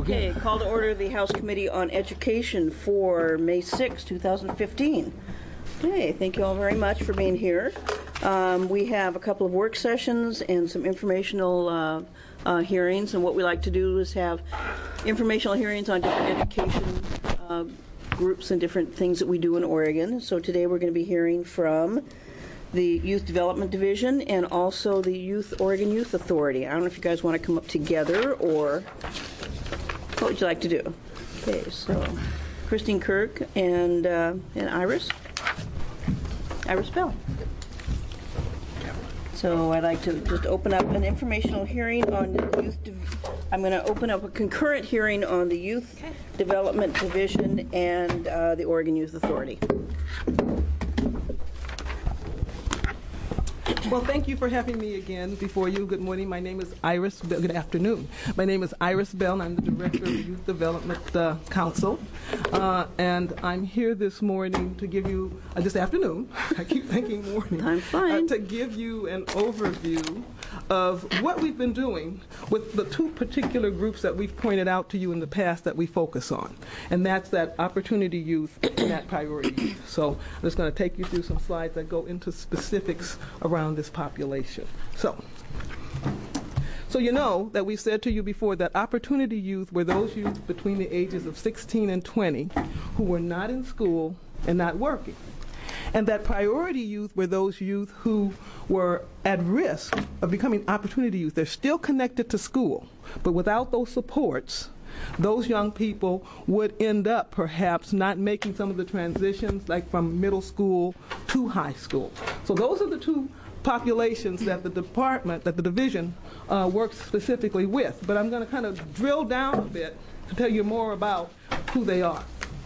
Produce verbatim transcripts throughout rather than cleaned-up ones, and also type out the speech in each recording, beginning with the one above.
Okay, call to order the House Committee on Education for May sixth, two thousand fifteen. Okay, thank you all very much for being here. Um, we have a couple of work sessions and some informational uh, uh, hearings, and what we like to do is have informational hearings on different education uh, groups and different things that we do in Oregon. So today we're going to be hearing from the Youth Development Division and also the Youth Oregon Youth Authority. I don't know if you guys want to come up together or what would you like to do? Okay, so Christine Kirk and uh, and Iris. Iris Bell. So I'd like to just open up an informational hearing on the youth. De- I'm going to open up a concurrent hearing on the Youth okay. Development Division and uh, the Oregon Youth Authority. Well, thank you for having me again before you. Good morning. My name is Iris Bell. Good afternoon. My name is Iris Bell, and I'm the Director of the Youth Development uh, Council. Uh, and I'm here this morning to give you, uh, this afternoon, I keep thinking morning. I'm fine. Uh, to give you an overview of what we've been doing with the two particular groups that we've pointed out to you in the past that we focus on. And that's that opportunity youth and that priority youth. So I'm just going to take you through some slides that go into specifics around this population. So, so you know that we said to you before that opportunity youth were those youth between the ages of sixteen and twenty who were not in school and not working. And that priority youth were those youth who were at risk of becoming opportunity youth. They're still connected to school, but without those supports, those young people would end up perhaps not making some of the transitions like from middle school to high school. So those are the two populations that the department, that the division uh, works specifically with. But I'm going to kind of drill down a bit to tell you more about who they are.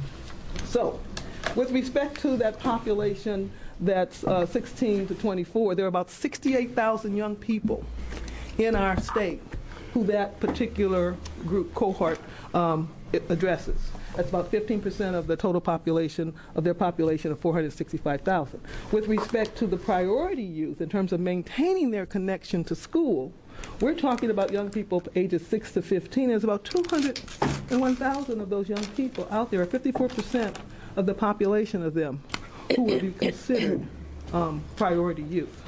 So, with respect to that population that's uh, sixteen to twenty-four, there are about sixty-eight thousand young people in our state who that particular group cohort um, it addresses. That's about fifteen percent of the total population, of their population of four hundred sixty-five thousand. With respect to the priority youth, in terms of maintaining their connection to school, we're talking about young people ages six to fifteen. There's about two hundred one thousand of those young people out there, fifty-four percent of the population of them who would be considered um, priority youth.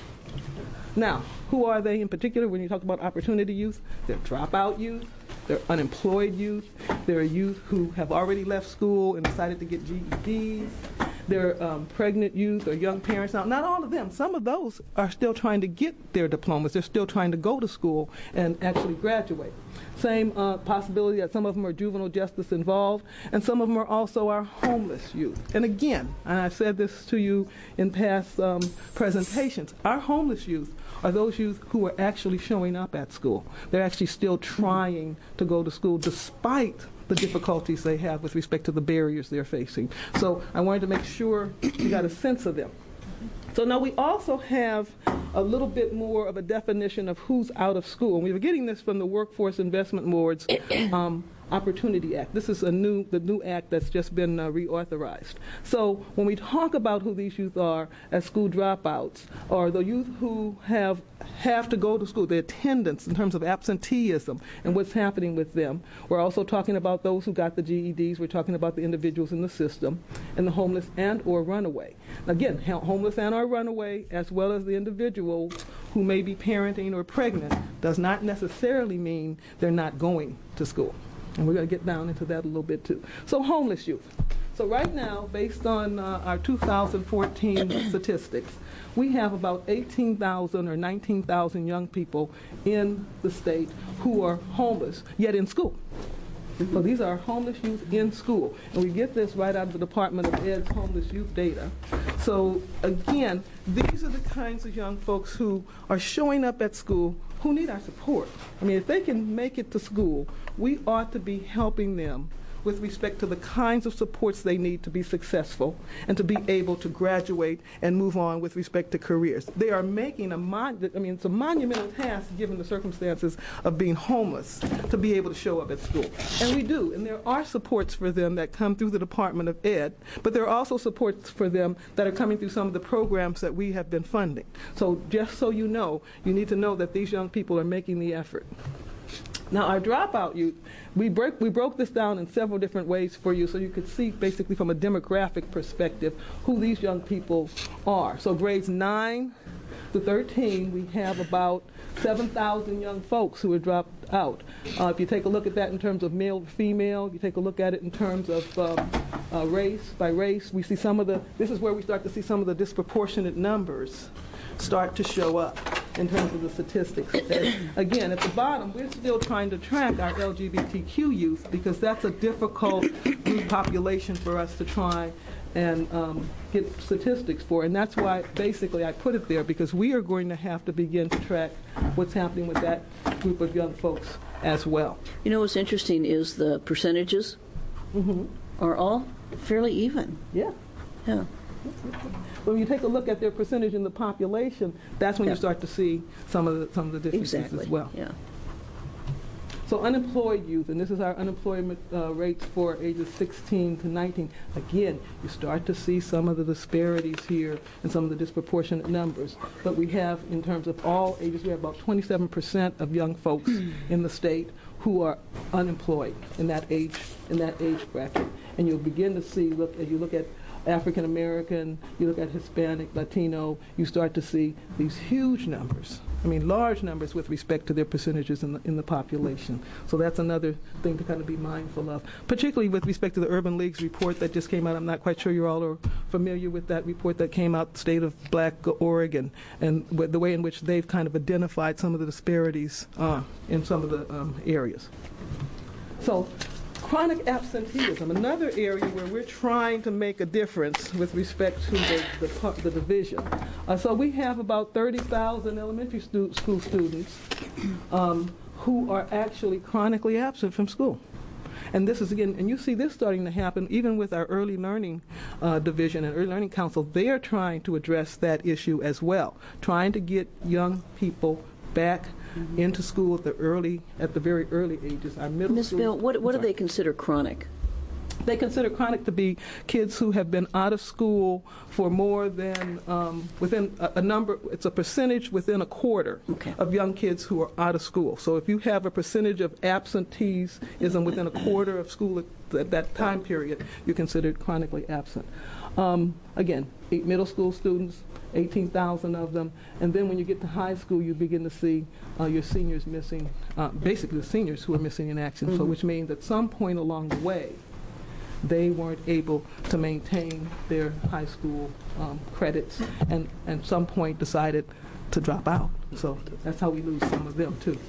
Now, who are they in particular when you talk about opportunity youth? They're dropout youth, they're unemployed youth, they're youth who have already left school and decided to get G E Ds, they're um, pregnant youth or young parents. Now, not all of them. Some of those are still trying to get their diplomas. They're still trying to go to school and actually graduate. Same uh, possibility that some of them are juvenile justice involved, and some of them are also our homeless youth. And again, and I've said this to you in past um, presentations, our homeless youth are those youth who are actually showing up at school. They're actually still trying to go to school despite the difficulties they have with respect to the barriers they're facing. So I wanted to make sure you got a sense of them. So now we also have a little bit more of a definition of who's out of school. And we were getting this from the Workforce Investment Board's um, Opportunity Act. This is a new, the new act that's just been uh, reauthorized. So when we talk about who these youth are as school dropouts, or the youth who have have to go to school, the attendance in terms of absenteeism and what's happening with them, we're also talking about those who got the G E Ds. We're talking about the individuals in the system, and the homeless and or runaway. Again, homeless and or runaway, as well as the individuals who may be parenting or pregnant, does not necessarily mean they're not going to school. And we're going to get down into that a little bit too. So homeless youth. So right now, based on uh, our two thousand fourteen statistics, we have about eighteen thousand or nineteen thousand young people in the state who are homeless, yet in school. So these are homeless youth in school. And we get this right out of the Department of Ed's homeless youth data. So again, these are the kinds of young folks who are showing up at school who need our support. I mean, if they can make it to school, we ought to be helping them with respect to the kinds of supports they need to be successful and to be able to graduate and move on with respect to careers. They are making a mon- I mean, it's a monumental task given the circumstances of being homeless to be able to show up at school. And we do, and there are supports for them that come through the Department of Ed, but there are also supports for them that are coming through some of the programs that we have been funding. So just so you know, you need to know that these young people are making the effort. Now, our dropout youth, we, break, we broke this down in several different ways for you so you could see basically from a demographic perspective who these young people are. So grades nine to thirteen, we have about seven thousand young folks who have dropped out. Uh, if you take a look at that in terms of male to female, you take a look at it in terms of um, uh, race by race, we see some of the, this is where we start to see some of the disproportionate numbers start to show up in terms of the statistics. And again, at the bottom, we're still trying to track our L G B T Q youth because that's a difficult group population for us to try and um, get statistics for. And that's why basically I put it there, because we are going to have to begin to track what's happening with that group of young folks as well. You know what's interesting is the percentages mm-hmm. are all fairly even. Yeah. Yeah. When you take a look at their percentage in the population, that's when yeah. you start to see some of the some of the differences exactly. as well. Yeah. So unemployed youth, and this is our unemployment uh, rates for ages sixteen to nineteen. Again, you start to see some of the disparities here and some of the disproportionate numbers. But we have, in terms of all ages, we have about twenty-seven percent of young folks in the state who are unemployed in that age in that age bracket. And you'll begin to see, look as you look at African American, you look at Hispanic, Latino, you start to see these huge numbers. I mean, large numbers with respect to their percentages in the, in the population. So that's another thing to kind of be mindful of, particularly with respect to the Urban League's report that just came out. I'm not quite sure you all are familiar with that report that came out, State of Black Oregon, and with the way in which they've kind of identified some of the disparities uh, in some of the um, areas. So, chronic absenteeism, another area where we're trying to make a difference with respect to the, the, the division. Uh, so we have about thirty thousand elementary stu school students um, who are actually chronically absent from school. And this is, again, and you see this starting to happen even with our early learning uh, division and early learning council. They are trying to address that issue as well, trying to get young people back mm-hmm. into school at the early, at the very early ages. Our middle Miz school. Bill, what, what do sorry. they consider chronic? They consider chronic to be kids who have been out of school for more than um, within a, a number. It's a percentage within a quarter okay. of young kids who are out of school. So if you have a percentage of absenteeism within a quarter of school at, at that time period, you're considered chronically absent. Um, again, eight middle school students, eighteen thousand of them, and then when you get to high school, you begin to see uh, your seniors missing, uh, basically the seniors who are missing in action, mm-hmm. so which means at some point along the way, they weren't able to maintain their high school um, credits, and at some point decided to drop out. So that's how we lose some of them, too.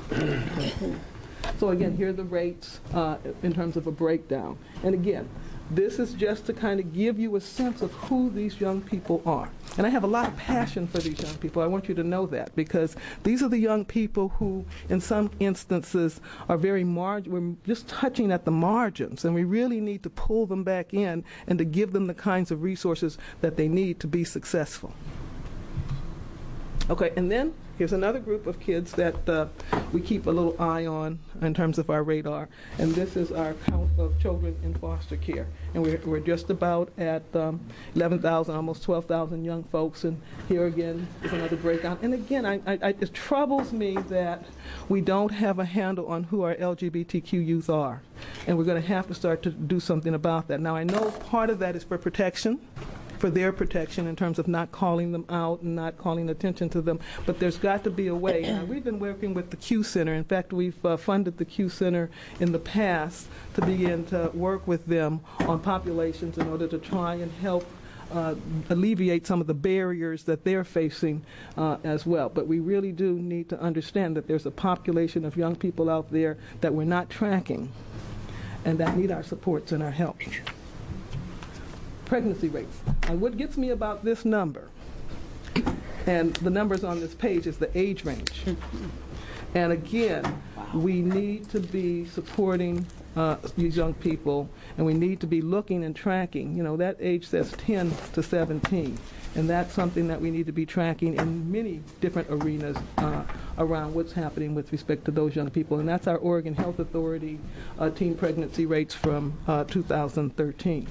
So again, here are the rates uh, in terms of a breakdown. And again, this is just to kind of give you a sense of who these young people are. And I have a lot of passion for these young people. I want you to know that, because these are the young people who, in some instances, are very margin. We're just touching at the margins, and we really need to pull them back in and to give them the kinds of resources that they need to be successful. Okay, and then here's another group of kids that uh, we keep a little eye on in terms of our radar, and this is our count of children in foster care. And we're, we're just about at um, eleven thousand, almost twelve thousand young folks, and here again is another breakdown. And again, I, I, it troubles me that we don't have a handle on who our L G B T Q youth are, and we're going to have to start to do something about that. Now, I know part of that is for protection, for their protection in terms of not calling them out and not calling attention to them, but there's got to be a way. Now, we've been working with the Q Center. In fact, we've uh, funded the Q Center in the past to begin to work with them on populations in order to try and help uh, alleviate some of the barriers that they're facing uh, as well. But we really do need to understand that there's a population of young people out there that we're not tracking and that need our supports and our help. Pregnancy rates. And what gets me about this number, and the numbers on this page, is the age range. And again, wow. we need to be supporting uh, these young people, and we need to be looking and tracking. You know, that age says ten to seventeen, and that's something that we need to be tracking in many different arenas uh, around what's happening with respect to those young people. And that's our Oregon Health Authority uh, teen pregnancy rates from uh, two thousand thirteen.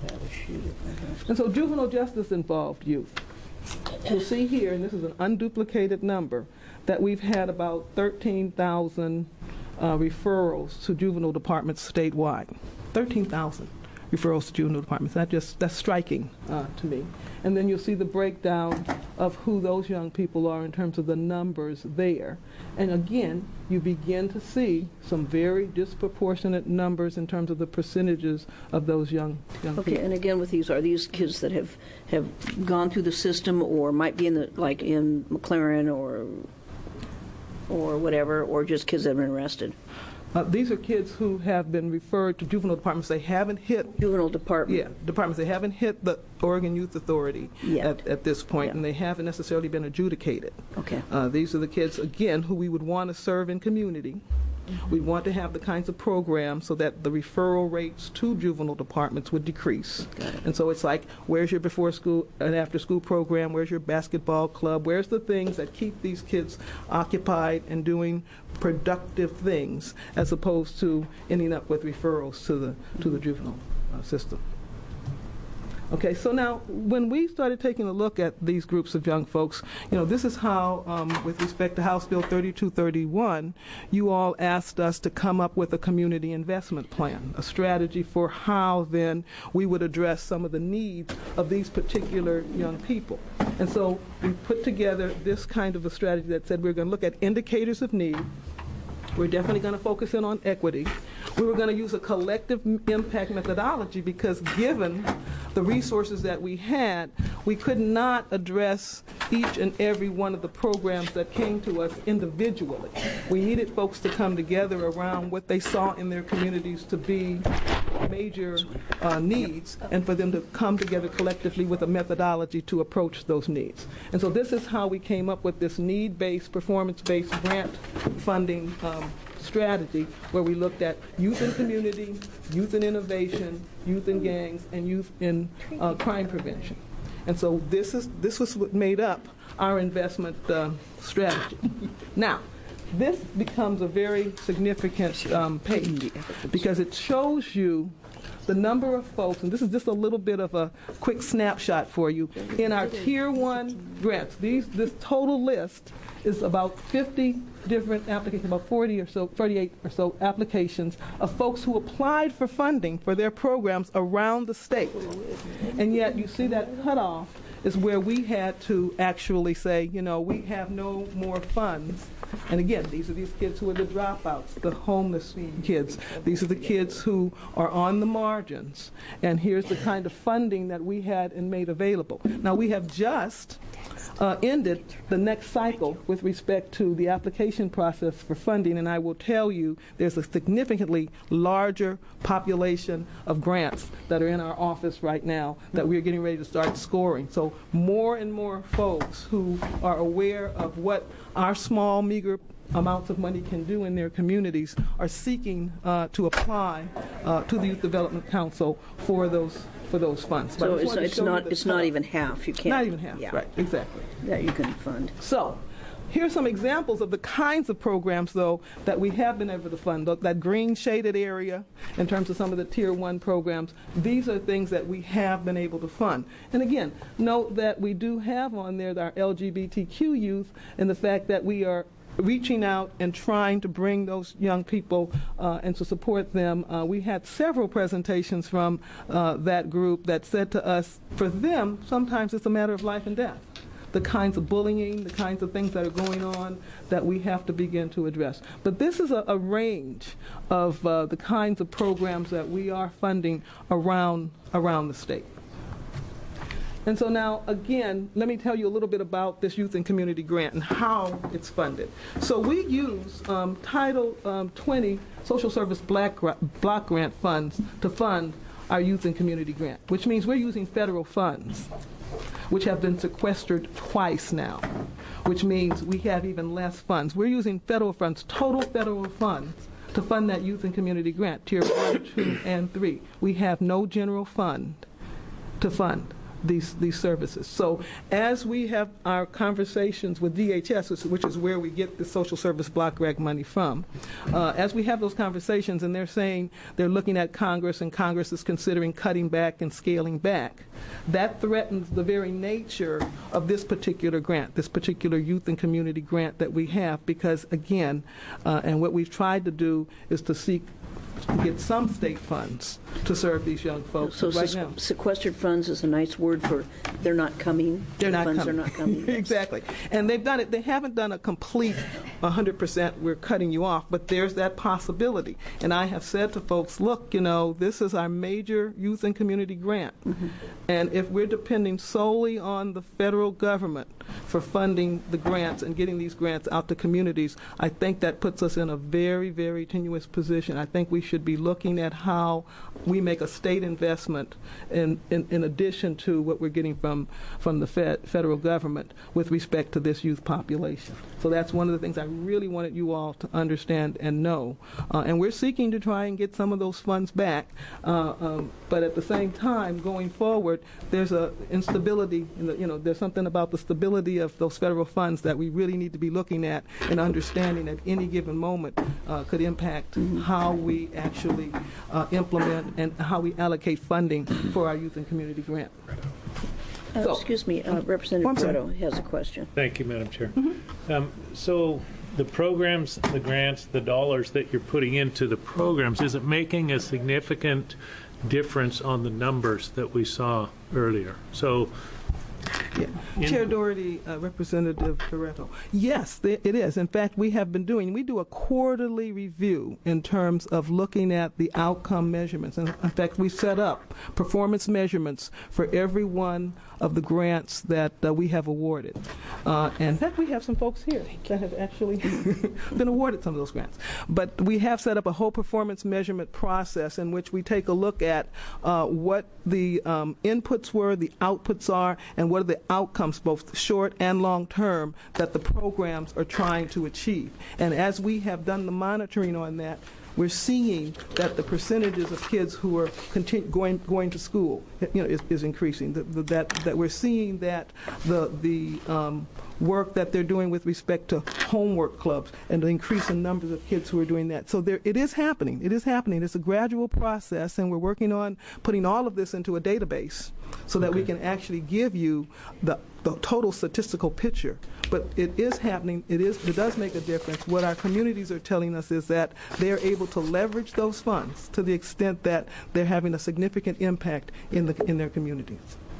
And so juvenile justice involved youth. You'll see here, and this is an unduplicated number, that we've had about thirteen thousand uh, referrals to juvenile departments statewide. thirteen thousand referrals to juvenile departments. That just that's striking uh, to me. And then you'll see the breakdown of who those young people are in terms of the numbers there. And again, you begin to see some very disproportionate numbers in terms of the percentages of those young young Okay, people. and again with these, are these kids that have, have gone through the system or might be in the, like in McLaren or or whatever, or just kids that have been arrested? Uh, these are kids who have been referred to juvenile departments. They haven't hit Juvenile department? Yeah, departments. They haven't hit the Oregon Youth Authority Yet. at, at this point, Yeah. and they haven't necessarily been adjudicated. Okay. Uh, these are the kids, again, who we would want to serve in community. Mm-hmm. We want to have the kinds of programs so that the referral rates to juvenile departments would decrease. Got it. And so it's like, where's your before school and after school program? Where's your basketball club? Where's the things that keep these kids occupied and doing productive things, as opposed to ending up with referrals to the to the juvenile uh, system. Okay, so now when we started taking a look at these groups of young folks, you know, this is how, um, with respect to House Bill thirty-two thirty-one, you all asked us to come up with a community investment plan, a strategy for how then we would address some of the needs of these particular young people. And so we put together this kind of a strategy that said we're going to look at indicators of need. We're definitely going to focus in on equity. We were going to use a collective m- impact methodology because given the resources that we had, we could not address each and every one of the programs that came to us individually. We needed folks to come together around what they saw in their communities to be major uh, needs, and for them to come together collectively with a methodology to approach those needs. And so this is how we came up with this need-based, performance-based grant funding um, strategy, where we looked at youth in community, youth in innovation, youth in gangs, and youth in uh, crime prevention. And so this is this was what made up our investment uh, strategy. Now, this becomes a very significant um, page because it shows you the number of folks, and this is just a little bit of a quick snapshot for you, in our Tier one grants. These, this total list is about fifty different applications, about forty or so, thirty-eight or so applications of folks who applied for funding for their programs around the state. And yet you see that cutoff is where we had to actually say, you know, we have no more funds. And again, these are these kids who are the dropouts, the homeless kids. These are the kids who are on the margins. And here's the kind of funding that we had and made available. Now, we have just uh, ended the next cycle with respect to the application process for funding, and I will tell you there's a significantly larger population of grants that are in our office right now that we're getting ready to start scoring. So more and more folks who are aware of what our small, meager amounts of money can do in their communities are seeking uh, to apply uh, to the Youth Development Council for those for those funds. So it's, it's not it's not even half. You can't. Not even half. Yeah. Right. Exactly. That you can fund. So, here's some examples of the kinds of programs, though, that we have been able to fund. That green shaded area, in terms of some of the Tier one programs, these are things that we have been able to fund. And again, note that we do have on there our L G B T Q youth, and the fact that we are reaching out and trying to bring those young people uh, and to support them. Uh, we had several presentations from uh, that group that said to us, for them, sometimes it's a matter of life and death. The kinds of bullying, the kinds of things that are going on that we have to begin to address. But this is a, a range of uh, the kinds of programs that we are funding around around the state. And so now, again, let me tell you a little bit about this Youth and Community Grant and how it's funded. So we use um, Title um, twenty Social Service Black Block Grant funds to fund our Youth and Community Grant, which means we're using federal funds, which have been sequestered twice now, which means we have even less funds. We're using federal funds, total federal funds, to fund that Youth and Community Grant, Tier one, two, and three. We have no general fund to fund these these services. So as we have our conversations with D H S, which is where we get the social service block grant money from, uh, as we have those conversations and they're saying they're looking at Congress and Congress is considering cutting back and scaling back, that threatens the very nature of this particular grant, this particular youth and community grant that we have, because again, uh, and what we've tried to do is to seek to get some state funds to serve these young folks. So right se- now, sequestered funds is a nice word for they're not coming. they're not funds coming. are not coming. Exactly. And they've done it. They haven't done a complete one hundred percent we're cutting you off, but there's that possibility. And I have said to folks, look, you know, this is our major youth and community grant. Mm-hmm. And if we're depending solely on the federal government for funding the grants and getting these grants out to communities, I think that puts us in a very, very tenuous position. I think we should be looking at how we make a state investment in, in, in addition to what we're getting from, from the fed, federal government with respect to this youth population. So that's one of the things I really wanted you all to understand and know. Uh, and we're seeking to try and get some of those funds back. Uh, um, but at the same time, going forward, there's a instability, in the, you know, there's something about the stability of those federal funds that we really need to be looking at and understanding at any given moment uh, could impact mm-hmm. how we actually uh, implement and how we allocate funding for our youth and community grant. Uh, so, excuse me, uh, Representative Brito has a question. Thank you, Madam Chair. Mm-hmm. um, so the programs, the grants, the dollars that you're putting into the programs, is it making a significant difference on the numbers that we saw earlier? So Yeah. Chair Doherty, uh, Representative Barreto. Yes, th- it is. In fact, we have been doing, we do a quarterly review in terms of looking at the outcome measurements. And in fact, we set up performance measurements for every one of the grants that uh, we have awarded. Uh, and in fact, we have some folks here that have actually been awarded some of those grants. But we have set up a whole performance measurement process in which we take a look at uh, what the um, inputs were, the outputs are, and what are the outcomes, both short and long term, that the programs are trying to achieve. And as we have done the monitoring on that, we're seeing that the percentages of kids who are continu- going going to school, you know, is, is increasing. The, the, that that we're seeing that the the um, work that they're doing with respect to homework clubs and the increase in numbers of kids who are doing that. So there, it is happening. It is happening. It's a gradual process, and we're working on putting all of this into a database so that okay. we can actually give you the the total statistical picture. But it is happening. It is. It does make a difference. What our communities are telling us is that they're able to leverage those funds to the extent that they're having a significant impact in the in their communities.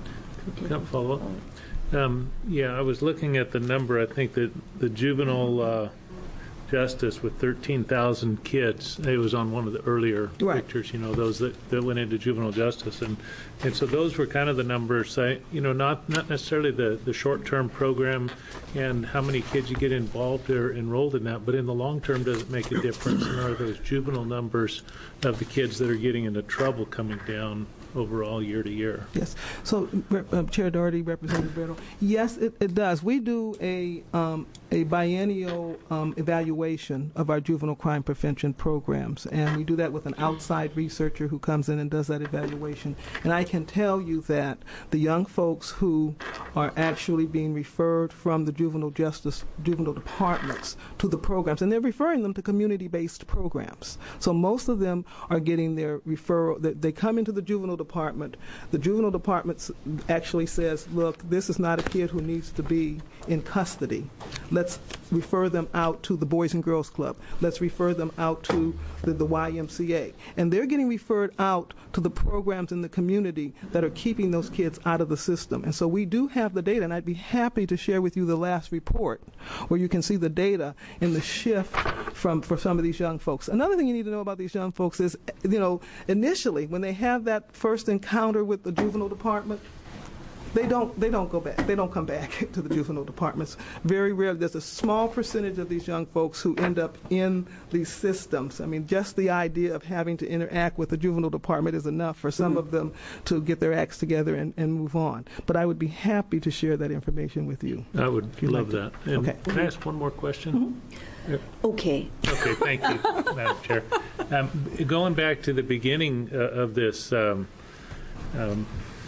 Can I follow up? Um, yeah, I was looking at the number. I think that the juvenile uh, justice with thirteen thousand kids, it was on one of the earlier right. pictures, you know, those that, that went into juvenile justice. And, and so those were kind of the numbers, I, you know, not, not necessarily the, the short-term program and how many kids you get involved or enrolled in that, but in the long term, does it make a difference? And are those juvenile numbers of the kids that are getting into trouble coming down overall year to year? Yes. So, uh, Chair Doherty, Representative Brito, yes, it, it does. We do a um, a biennial um, evaluation of our juvenile crime prevention programs, and we do that with an outside researcher who comes in and does that evaluation. And I can tell you that the young folks who are actually being referred from the juvenile justice, juvenile departments to the programs, and they're referring them to community-based programs. So most of them are getting their referral. They, they come into the juvenile department. The juvenile department actually says, look, this is not a kid who needs to be in custody. Let's refer them out to the Boys and Girls Club. Let's refer them out to the, the Y M C A. And they're getting referred out to the programs in the community that are keeping those kids out of the system. And so we do have the data, and I'd be happy to share with you the last report where you can see the data in the shift from for some of these young folks. Another thing you need to know about these young folks is, you know, initially when they have that first encounter with the juvenile department, They don't. They don't go back. They don't come back to the juvenile departments. Very rarely. There's a small percentage of these young folks who end up in these systems. I mean, just the idea of having to interact with the juvenile department is enough for some mm-hmm. of them to get their acts together and, and move on. But I would be happy to share that information with you. I would love like that. And okay. Can I ask one more question? Mm-hmm. Yeah. Okay. Okay. Thank you, Madam Chair. Um, going back to the beginning uh, of this. Um, um,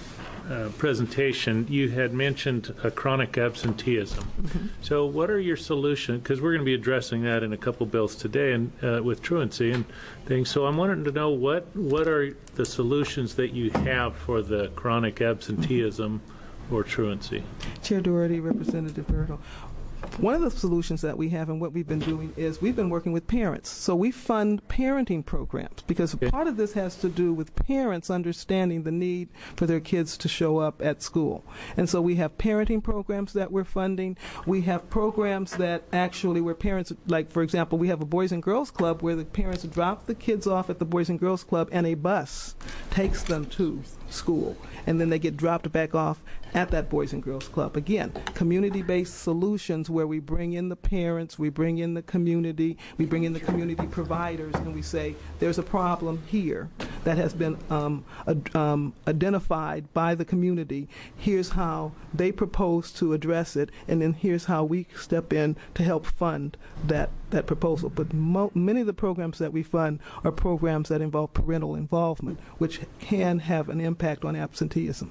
uh, presentation, you had mentioned a chronic absenteeism. Mm-hmm. So what are your solutions? Because we're going to be addressing that in a couple bills today and uh, with truancy and things. So I'm wanting to know what, what are the solutions that you have for the chronic absenteeism or truancy? Chair Doherty, Representative Bertle. One of the solutions that we have and what we've been doing is we've been working with parents. So we fund parenting programs because okay. part of this has to do with parents understanding the need for their kids to show up at school. And so we have parenting programs that we're funding. We have programs that actually where parents, like for example, we have a Boys and Girls Club where the parents drop the kids off at the Boys and Girls Club and a bus takes them to school. And then they get dropped back off at that Boys and Girls Club. Again, community-based solutions where we bring in the parents, we bring in the community, we bring in the community providers, and we say, there's a problem here that has been um, ad- um, identified by the community. Here's how they propose to address it, and then here's how we step in to help fund that, that proposal. But mo- many of the programs that we fund are programs that involve parental involvement, which can have an impact on absenteeism.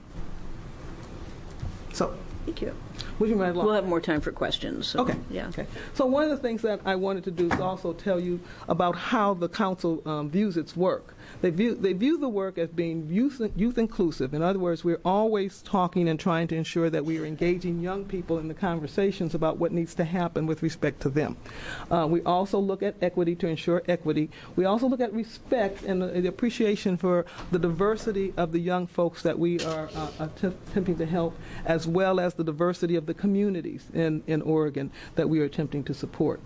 So, thank you. Moving right along. We'll have more time for questions. So, okay. Yeah. Okay. So one of the things that I wanted to do is also tell you about how the council um, views its work. They view they view the work as being youth youth inclusive. In other words, we're always talking and trying to ensure that we are engaging young people in the conversations about what needs to happen with respect to them. Uh, we also look at equity to ensure equity. We also look at respect and the, the appreciation for the diversity of the young folks that we are uh, att- attempting to help, as well as the diversity of the communities in, in Oregon that we are attempting to support.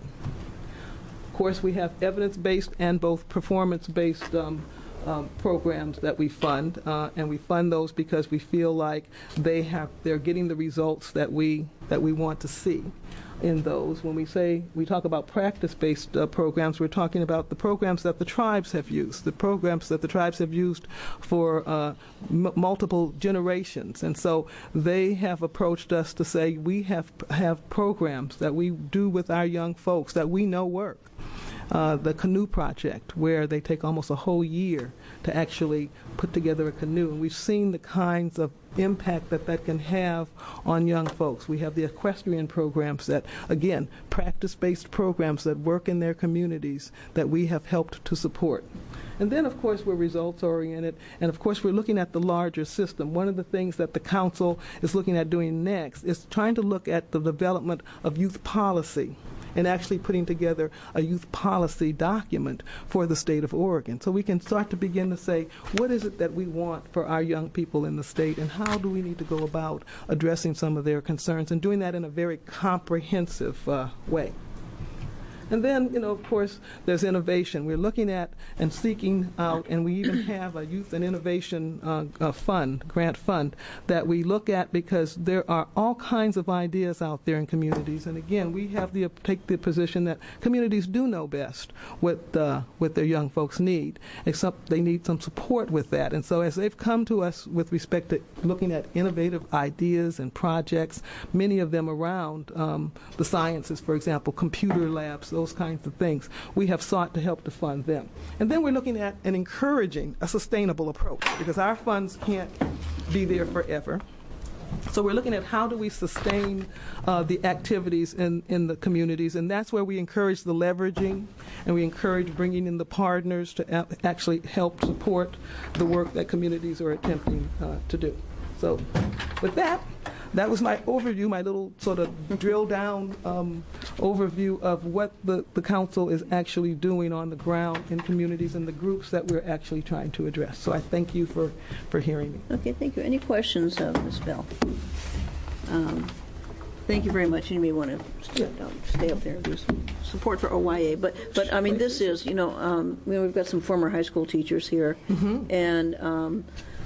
Of course, we have evidence-based and both performance-based um, um, programs that we fund, uh, and we fund those because we feel like they have they're getting the results that we that we want to see in those. When we say we talk about practice-based uh, programs, we're talking about the programs that the tribes have used, the programs that the tribes have used for uh, m- multiple generations. And so they have approached us to say we have have programs that we do with our young folks that we know work. Uh, the Canoe Project, where they take almost a whole year to actually put together a canoe. And we've seen the kinds of impact that that can have on young folks. We have the equestrian programs that, again, practice-based programs that work in their communities that we have helped to support. And then, of course, we're results-oriented, and, of course, we're looking at the larger system. One of the things that the council is looking at doing next is trying to look at the development of youth policy and actually putting together a youth policy document for the state of Oregon. So we can start to begin to say, what is it that we want for our young people in the state, and how do we need to go about addressing some of their concerns, and doing that in a very comprehensive uh, way. And then, you know, of course, there's innovation. We're looking at and seeking out, and we even have a youth and innovation uh, uh, fund, grant fund, that we look at because there are all kinds of ideas out there in communities. And again, we have to take the position that communities do know best what uh, what their young folks need, except they need some support with that. And so as they've come to us with respect to looking at innovative ideas and projects, many of them around um, the sciences, for example, computer labs, those kinds of things, we have sought to help to fund them. And then we're looking at and encouraging a sustainable approach, because our funds can't be there forever. So we're looking at how do we sustain uh, the activities in, in the communities, and that's where we encourage the leveraging, and we encourage bringing in the partners to a- actually help support the work that communities are attempting uh, to do. So with that, that was my overview, my little sort of drill down um, overview of what the, the council is actually doing on the ground in communities and the groups that we're actually trying to address. So I thank you for, for hearing me. Okay, thank you. Any questions of Miz Bell? Um, thank you very much. You may want to stay, stay up there and do some support for O Y A. But, but I mean, this is, you know, um, you know, we've got some former high school teachers here, mm-hmm. and um,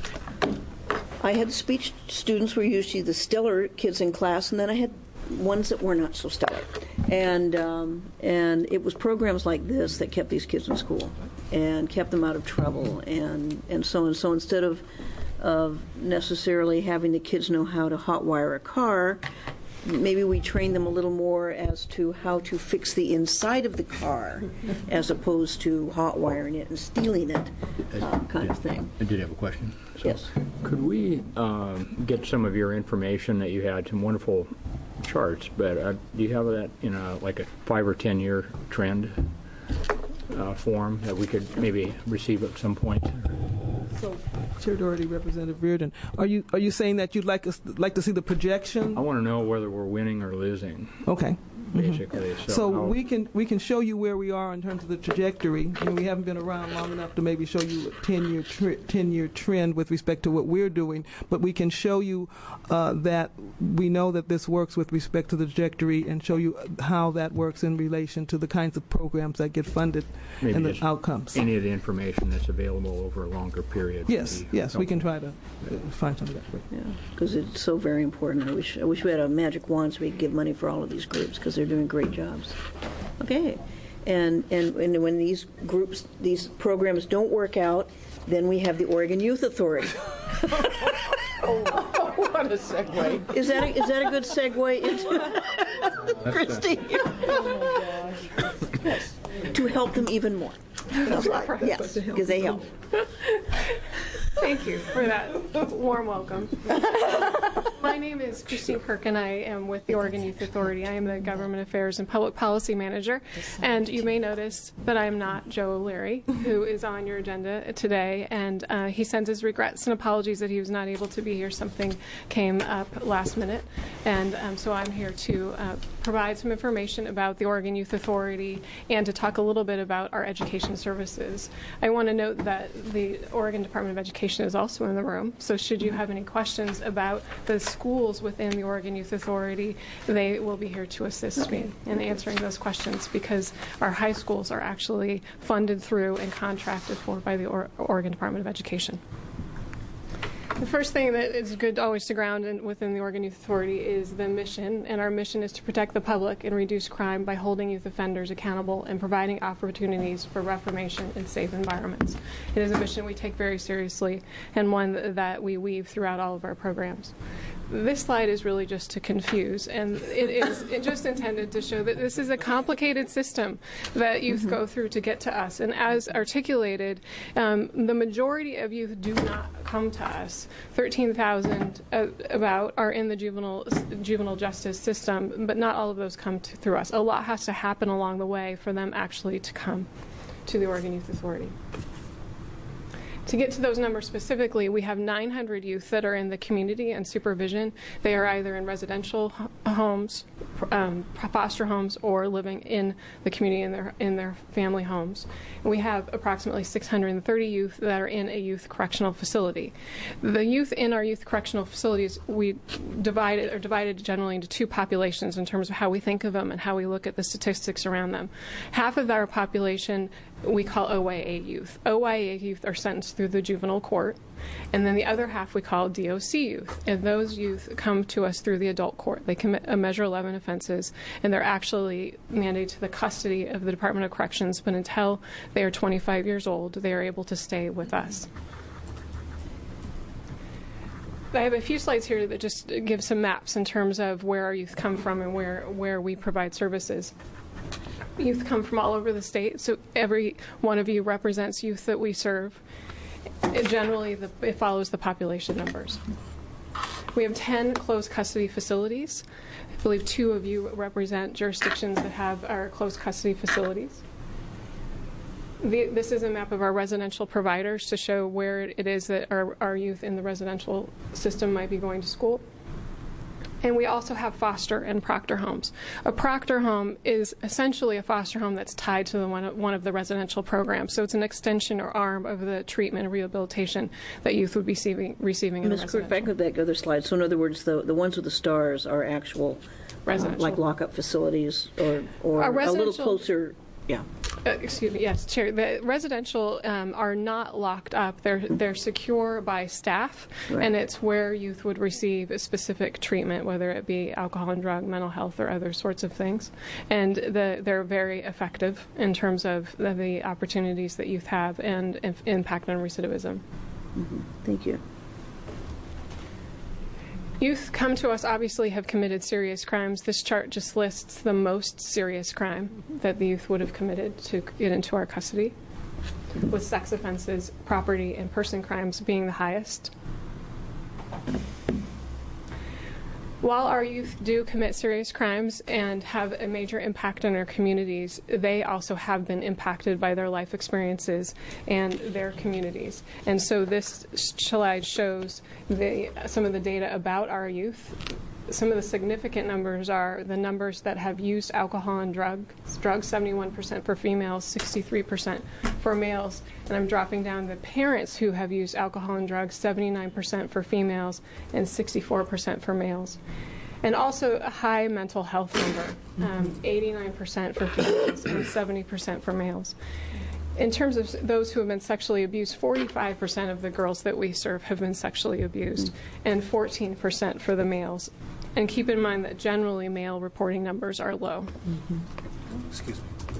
I had speech students who were usually the stellar kids in class, and then I had ones that were not so stellar. And um, and it was programs like this that kept these kids in school and kept them out of trouble, and, and so on. So instead of of necessarily having the kids know how to hotwire a car, maybe we train them a little more as to how to fix the inside of the car as opposed to hot wiring it and stealing it, uh, kind of thing. I did have a question. So Yes. Could we um, get some of your information that you had, some wonderful charts, but uh, do you have that in a, like a five or ten year trend uh, form that we could maybe receive at some point? So, Chair Doherty, Representative Reardon, are you are you saying that you'd like us like to see the projection? I want to know whether we're winning or losing, Okay. basically. So, So how- we can we can show you where we are in terms of the trajectory. I mean, we haven't been around long enough to maybe show you a ten-year tri- ten-year trend with respect to what we're doing, but we can show you uh, that we know that this works with respect to the trajectory, and show you how that works in relation to the kinds of programs that get funded Maybe and the just outcomes. any of the information that's available over a longer period. Yes, would be yes, we can helpful. try to uh, find some of that. for you. Yeah, because it's so very important. I wish I wish we had a magic wand so we could give money for all of these groups because they're doing great jobs. Okay, and, and and when these groups, these programs don't work out, then we have the Oregon Youth Authority. What a segue. Is that a, is that a good segue into Christine? Yes, to help them even more. Yes, because they help. Thank you for that warm welcome. My name is Christine Perkin. I am with the Oregon Youth Authority. I am the Government Affairs and Public Policy Manager. And you may notice that I am not Joe O'Leary, who is on your agenda today. And uh, he sends his regrets and apologies that he was not able to be here. Something came up last minute. And um, so I'm here to uh, provide some information about the Oregon Youth Authority and to talk a little bit about our education services. I want to note that the Oregon Department of Education is also in the room, so should you have any questions about the schools within the Oregon Youth Authority, they will be here to assist me in answering those questions, because our high schools are actually funded through and contracted for by the or- Oregon Department of Education. The first thing that is good always to ground in, within the Oregon Youth Authority is the mission, and our mission is to protect the public and reduce crime by holding youth offenders accountable and providing opportunities for reformation in safe environments. It is a mission we take very seriously and one that we weave throughout all of our programs. This slide is really just to confuse, and it is just intended to show that this is a complicated system that youth mm-hmm. go through to get to us. And as articulated, um, the majority of youth do not come to us. thirteen thousand uh, about are in the juvenile juvenile justice system, but not all of those come to, through us. A lot has to happen along the way for them actually to come to the Oregon Youth Authority. To get to those numbers specifically, we have nine hundred youth that are in the community and supervision. They are either in residential homes, um, foster homes, or living in the community in their in their family homes. And we have approximately six hundred thirty youth that are in a youth correctional facility. The youth in our youth correctional facilities, we divided are divided generally into two populations in terms of how we think of them and how we look at the statistics around them. Half of our population we call O Y A youth. O Y A youth are sentenced through the juvenile court, and then the other half we call D O C youth, and those youth come to us through the adult court. They commit a Measure eleven offenses, and they're actually mandated to the custody of the Department of Corrections, but until they are twenty-five years old, they are able to stay with us. I have a few slides here that just give some maps in terms of where our youth come from and where, where we provide services. Youth come from all over the state, so every one of you represents youth that we serve. It generally, the, it follows the population numbers. We have ten closed custody facilities. I believe two of you represent jurisdictions that have our closed custody facilities. The, this is a map of our residential providers to show where it is that our, our youth in the residential system might be going to school. And we also have foster and proctor homes. A proctor home is essentially a foster home that's tied to the one, of, one of the residential programs. So it's an extension or arm of the treatment and rehabilitation that youth would be receiving, receiving in the residential. Miz Kirk, back with that other slide. So in other words, the, the ones with the stars are actual, residential. Uh, like lockup facilities or, or a little closer. Yeah. Uh, excuse me. Yes, Chair. The residential um, are not locked up. They're they're secure by staff, right. And it's where youth would receive a specific treatment, whether it be alcohol and drug, mental health, or other sorts of things. And the, they're very effective in terms of the, the opportunities that youth have and, and impact on recidivism. Mm-hmm. Thank you. Youth come to us obviously have committed serious crimes. This chart just lists the most serious crime that the youth would have committed to get into our custody, with sex offenses, property, and person crimes being the highest. While our youth do commit serious crimes and have a major impact on our communities, they also have been impacted by their life experiences and their communities. And so this slide shows the, some of the data about our youth. Some of the significant numbers are the numbers that have used alcohol and drugs, drugs seventy-one percent for females, sixty-three percent for males. And I'm dropping down the parents who have used alcohol and drugs, seventy-nine percent for females and sixty-four percent for males. And also a high mental health number, um, eighty-nine percent for females and seventy percent for males. In terms of those who have been sexually abused, forty-five percent of the girls that we serve have been sexually abused, and fourteen percent for the males. And keep in mind that generally male reporting numbers are low. Mm-hmm. Excuse me.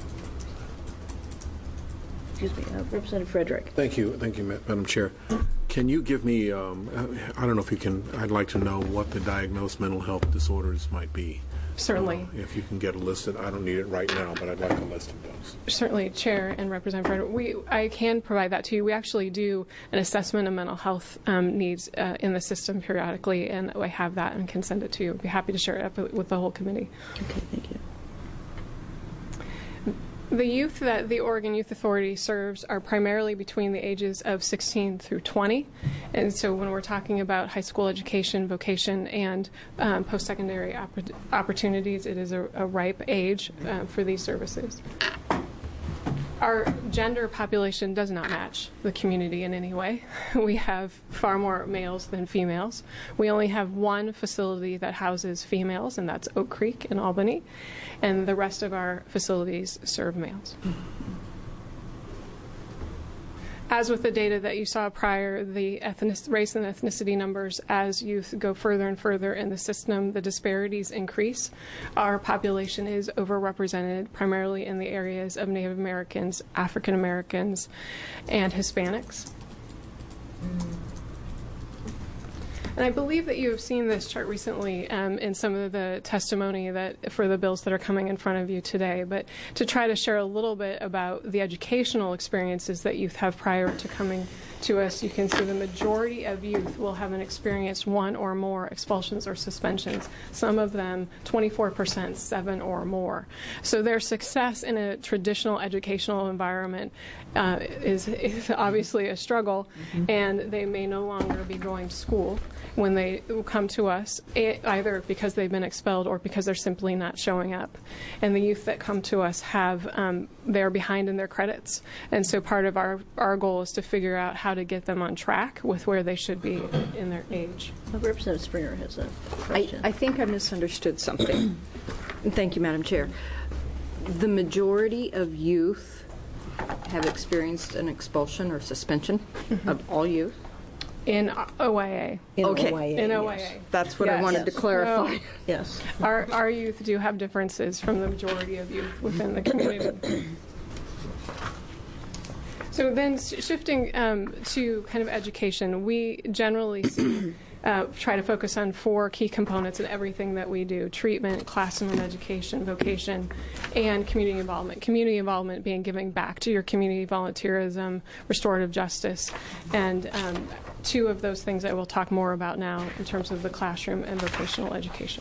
Excuse me, uh, Representative Frederick. Thank you, thank you, Ma- Madam Chair. Can you give me, um, I don't know if you can, I'd like to know what the diagnosed mental health disorders might be. Certainly. Uh, if you can get a list, of, I don't need it right now, but I'd like a list of those. Certainly, Chair and Representative Frederick. We, I can provide that to you. We actually do an assessment of mental health um, needs uh, in the system periodically, and I have that and can send it to you. I'd be happy to share it up with the whole committee. Okay, thank you. The youth that the Oregon Youth Authority serves are primarily between the ages of sixteen through twenty. And so when we're talking about high school education, vocation, and um, post-secondary oppor- opportunities, it is a, a ripe age uh, for these services. Our gender population does not match the community in any way. We have far more males than females. We only have one facility that houses females, and that's Oak Creek in Albany, and the rest of our facilities serve males. As with the data that you saw prior, the ethnic, race and ethnicity numbers, as youth go further and further in the system, the disparities increase. Our population is overrepresented primarily in the areas of Native Americans, African Americans, and Hispanics. And I believe that you have seen this chart recently um, in some of the testimony that for the bills that are coming in front of you today. But to try to share a little bit about the educational experiences that youth have prior to coming to us, you can see the majority of youth will have an experience one or more expulsions or suspensions. Some of them, twenty-four percent, seven or more. So their success in a traditional educational environment uh, is, is obviously a struggle, mm-hmm. and they may no longer be going to school when they come to us, either because they've been expelled or because they're simply not showing up. And the youth that come to us have, um, they're behind in their credits. And so part of our, our goal is to figure out how to get them on track with where they should be in their age. Well, Representative Springer has a question. I, I think I misunderstood something. Thank you, Madam Chair. The majority of youth have experienced an expulsion or suspension mm-hmm. of all youth? In O I A. In okay. O I A, in O I A. Yes. That's what yes. I wanted yes. to clarify. No. Yes. Our, our youth do have differences from the majority of youth within the community. So then shifting um, to kind of education, we generally see, uh, try to focus on four key components in everything that we do: treatment, classroom education, vocation, and community involvement. Community involvement being giving back to your community, volunteerism, restorative justice, and um, two of those things I will talk more about now in terms of the classroom and vocational education.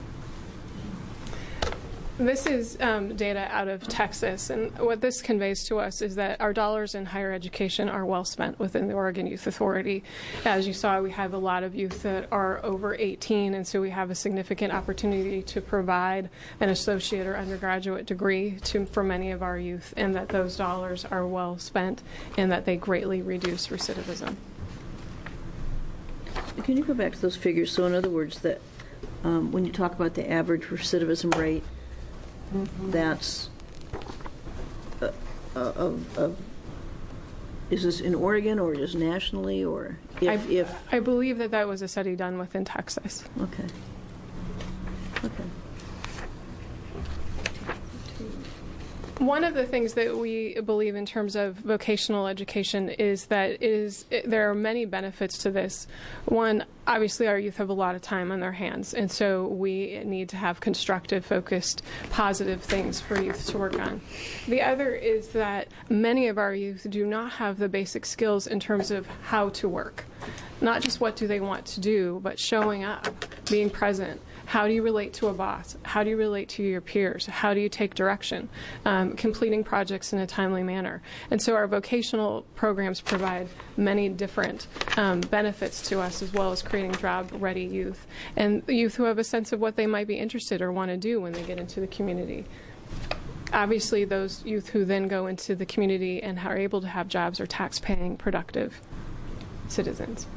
This is um, data out of Texas, and what this conveys to us is that our dollars in higher education are well spent within the Oregon Youth Authority. As you saw, we have a lot of youth that are over eighteen, and so we have a significant opportunity to provide an associate or undergraduate degree to, for many of our youth, and that those dollars are well spent and that they greatly reduce recidivism. Can you go back to those figures? So in other words, that um, when you talk about the average recidivism rate, mm-hmm. that's uh, uh, of, of, is this in Oregon or just nationally, or if, I, if I believe that that was a study done within Texas. Okay. Okay. One of the things that we believe in terms of vocational education is that it is it, there are many benefits to this. One, obviously our youth have a lot of time on their hands, and so we need to have constructive, focused, positive things for youth to work on. The other is that many of our youth do not have the basic skills in terms of how to work. Not just what do they want to do, but showing up, being present. How do you relate to a boss? How do you relate to your peers? How do you take direction? Um, completing projects in a timely manner. And so our vocational programs provide many different um, benefits to us, as well as creating job-ready youth and youth who have a sense of what they might be interested or want to do when they get into the community. Obviously, those youth who then go into the community and are able to have jobs are tax-paying, productive citizens.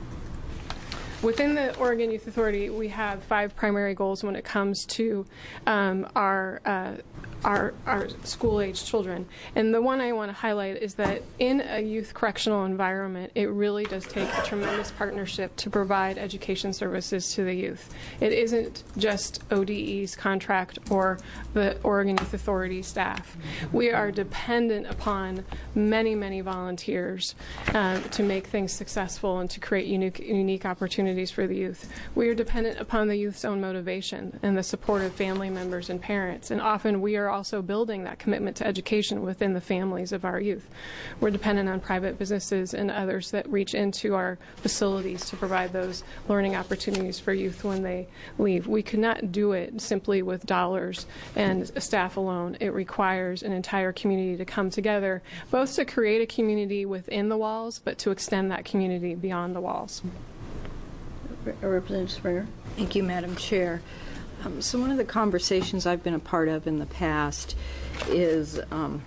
Within the Oregon Youth Authority, we have five primary goals when it comes to um, our, uh, our our school-age children. And the one I want to highlight is that in a youth correctional environment, it really does take a tremendous partnership to provide education services to the youth. It isn't just O D E's contract or the Oregon Youth Authority staff. We are dependent upon many, many volunteers uh, to make things successful and to create unique, unique opportunities for the youth. We are dependent upon the youth's own motivation and the support of family members and parents. And often we are also building that commitment to education within the families of our youth. We're dependent on private businesses and others that reach into our facilities to provide those learning opportunities for youth when they leave. We cannot do it simply with dollars and staff alone. It requires an entire community to come together, both to create a community within the walls, but to extend that community beyond the walls. Representative Springer. Thank you, Madam Chair. Um, so one of the conversations I've been a part of in the past is um,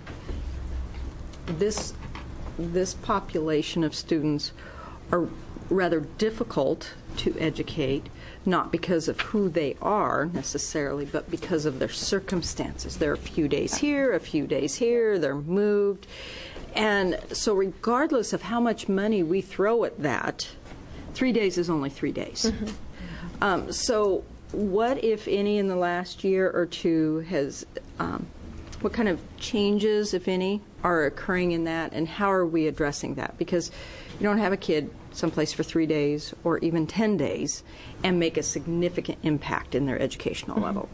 this this population of students are rather difficult to educate, not because of who they are necessarily, but because of their circumstances. They're a few days here, a few days here, they're moved. And so regardless of how much money we throw at that, three days is only three days. Mm-hmm. Um, so what, if any, in the last year or two has, um, what kind of changes, if any, are occurring in that, and how are we addressing that? Because you don't have a kid someplace for three days or even ten days and make a significant impact in their educational mm-hmm. level.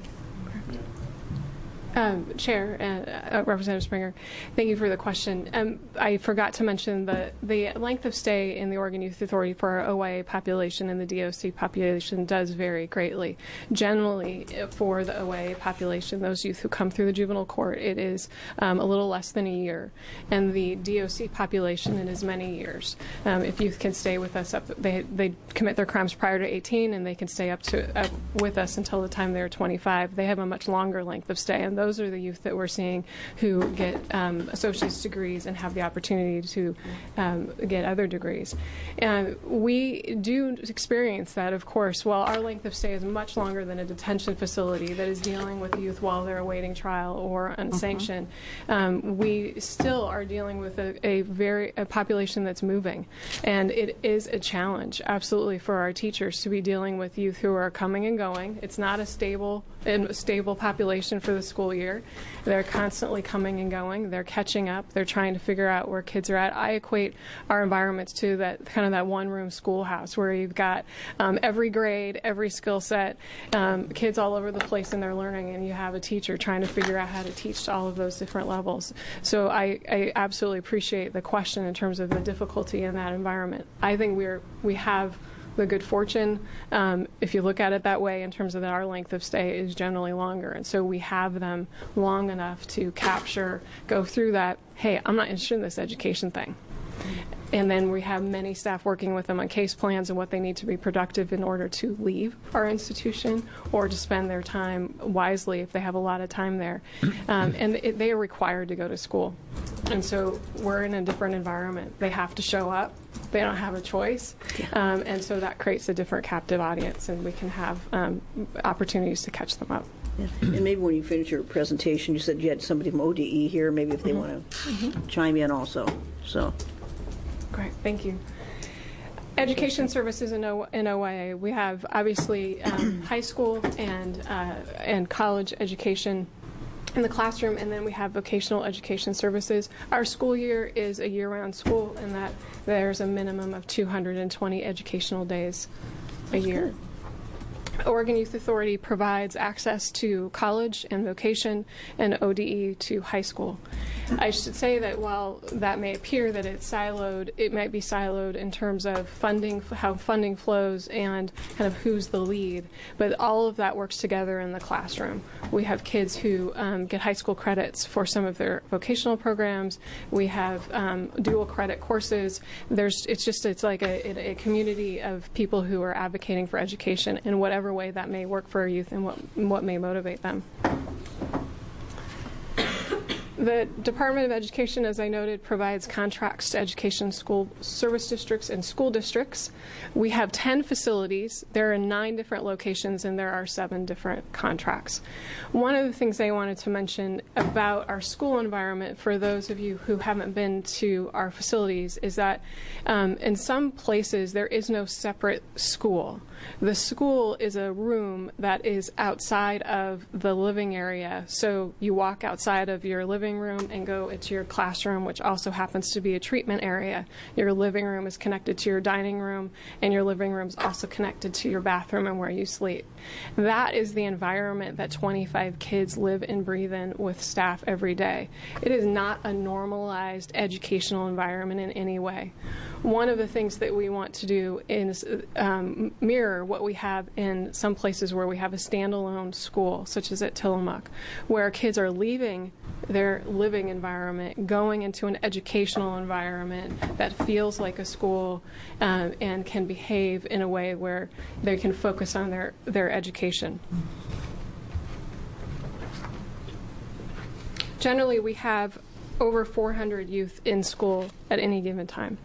Um, Chair, uh, uh, Representative Springer, thank you for the question. Um, I forgot to mention the, the length of stay in the Oregon Youth Authority for our O Y A population and the D O C population does vary greatly. Generally, for the O Y A population, those youth who come through the juvenile court, it is um, a little less than a year. And the D O C population, it is many years. Um, if youth can stay with us, up, they, they commit their crimes prior to eighteen, and they can stay up to up with us until the time they're twenty-five. They have a much longer length of stay, and those Those are the youth that we're seeing who get um, associate's degrees and have the opportunity to um, get other degrees. And we do experience that, of course. While our length of stay is much longer than a detention facility that is dealing with youth while they're awaiting trial or unsanctioned, uh-huh. um, we still are dealing with a, a very a population that's moving. And it is a challenge, absolutely, for our teachers to be dealing with youth who are coming and going. It's not a stable, a stable population for the school year. They're constantly coming and going. They're catching up. They're trying to figure out where kids are at. I equate our environments to that kind of that one-room schoolhouse where you've got um, every grade, every skill set, um, kids all over the place in their learning, and you have a teacher trying to figure out how to teach to all of those different levels. So I, I absolutely appreciate the question in terms of the difficulty in that environment. I think we're we have the good fortune, um, if you look at it that way, in terms of that our length of stay is generally longer. And so we have them long enough to capture, go through that, hey, I'm not interested in this education thing. And then we have many staff working with them on case plans and what they need to be productive in order to leave our institution or to spend their time wisely if they have a lot of time there. Um, and it, they are required to go to school. And so we're in a different environment. They have to show up. They don't have a choice. Um, and so that creates a different captive audience, and we can have um, opportunities to catch them up. Yeah. And maybe when you finish your presentation, you said you had somebody from O D E here, maybe if they mm-hmm. want to mm-hmm. chime in also. So, great, thank you. Education services in, o- in O Y A, we have obviously um, high school and uh, and college education in the classroom, and then we have vocational education services. Our school year is a year-round school, in that there's a minimum of two hundred twenty educational days a year. Oregon Youth Authority provides access to college and vocation and O D E to high school. I should say that while that may appear that it's siloed, it might be siloed in terms of funding, how funding flows and kind of who's the lead, but all of that works together in the classroom. We have kids who um, get high school credits for some of their vocational programs. We have um, dual credit courses. There's, it's just, it's like a, a community of people who are advocating for education in whatever way that may work for our youth and what, what may motivate them. The Department of Education, as I noted, provides contracts to education school service districts and school districts. We have ten facilities. There are nine different locations, and there are seven different contracts. One of the things I wanted to mention about our school environment, for those of you who haven't been to our facilities, is that um, in some places there is no separate school. The school is a room that is outside of the living area. So you walk outside of your living room and go into your classroom, which also happens to be a treatment area. Your living room is connected to your dining room, and your living room is also connected to your bathroom and where you sleep. That is the environment that twenty-five kids live and breathe in with staff every day. It is not a normalized educational environment in any way. One of the things that we want to do is um, mirror what we have in some places where we have a standalone school, such as at Tillamook, where kids are leaving their living environment, going into an educational environment that feels like a school um, and can behave in a way where they can focus on their, their education. Generally, we have over four hundred youth in school at any given time.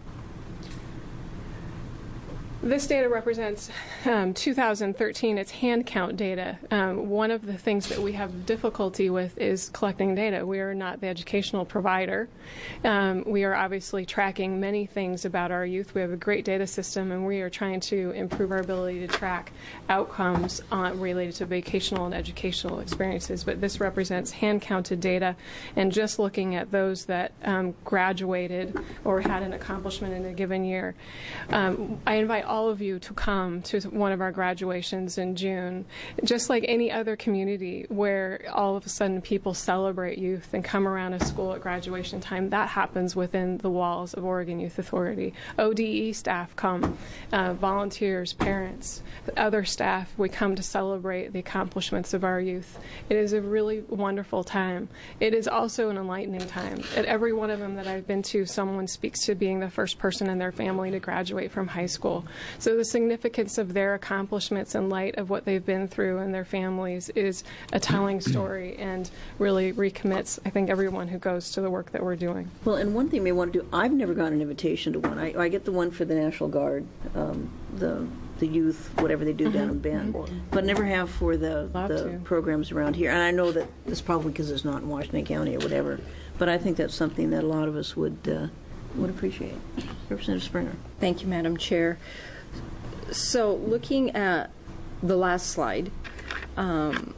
This data represents um, two thousand thirteen. It's hand count data. Um, one of the things that we have difficulty with is collecting data. We are not the educational provider. Um, we are obviously tracking many things about our youth. We have a great data system, and we are trying to improve our ability to track outcomes uh, related to vocational and educational experiences. But this represents hand-counted data, and just looking at those that um, graduated or had an accomplishment in a given year. Um, I invite all of you to come to one of our graduations in June. Just like any other community where all of a sudden people celebrate youth and come around a school at graduation time, that happens within the walls of Oregon Youth Authority. O D E staff come, uh, volunteers, parents, other staff, we come to celebrate the accomplishments of our youth. It is a really wonderful time. It is also an enlightening time. At every one of them that I've been to, someone speaks to being the first person in their family to graduate from high school. So the significance of their accomplishments in light of what they've been through and their families is a telling story and really recommits, I think, everyone who goes to the work that we're doing. Well, and one thing we want to do, I've never gotten an invitation to one. I, I get the one for the National Guard, um, the the youth, whatever they do mm-hmm. down in Bend, mm-hmm. but never have for the, the programs around here. And I know that it's probably because it's not in Washington County or whatever, but I think that's something that a lot of us would uh, would appreciate. Representative Springer. Thank you, Madam Chair. So looking at the last slide, um,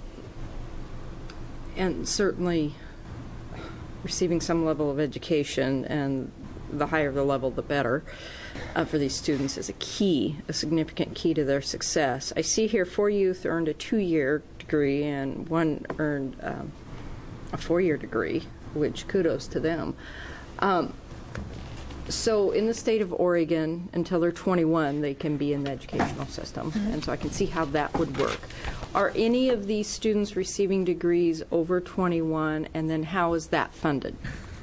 and certainly receiving some level of education, and the higher the level, the better, uh, for these students is a key, a significant key to their success. I see here four youth earned a two-year degree and one earned um, a four-year degree, which kudos to them. Um, So in the state of Oregon, until they're twenty-one, they can be in the educational system. Mm-hmm. And so I can see how that would work. Are any of these students receiving degrees over twenty-one, and then how is that funded?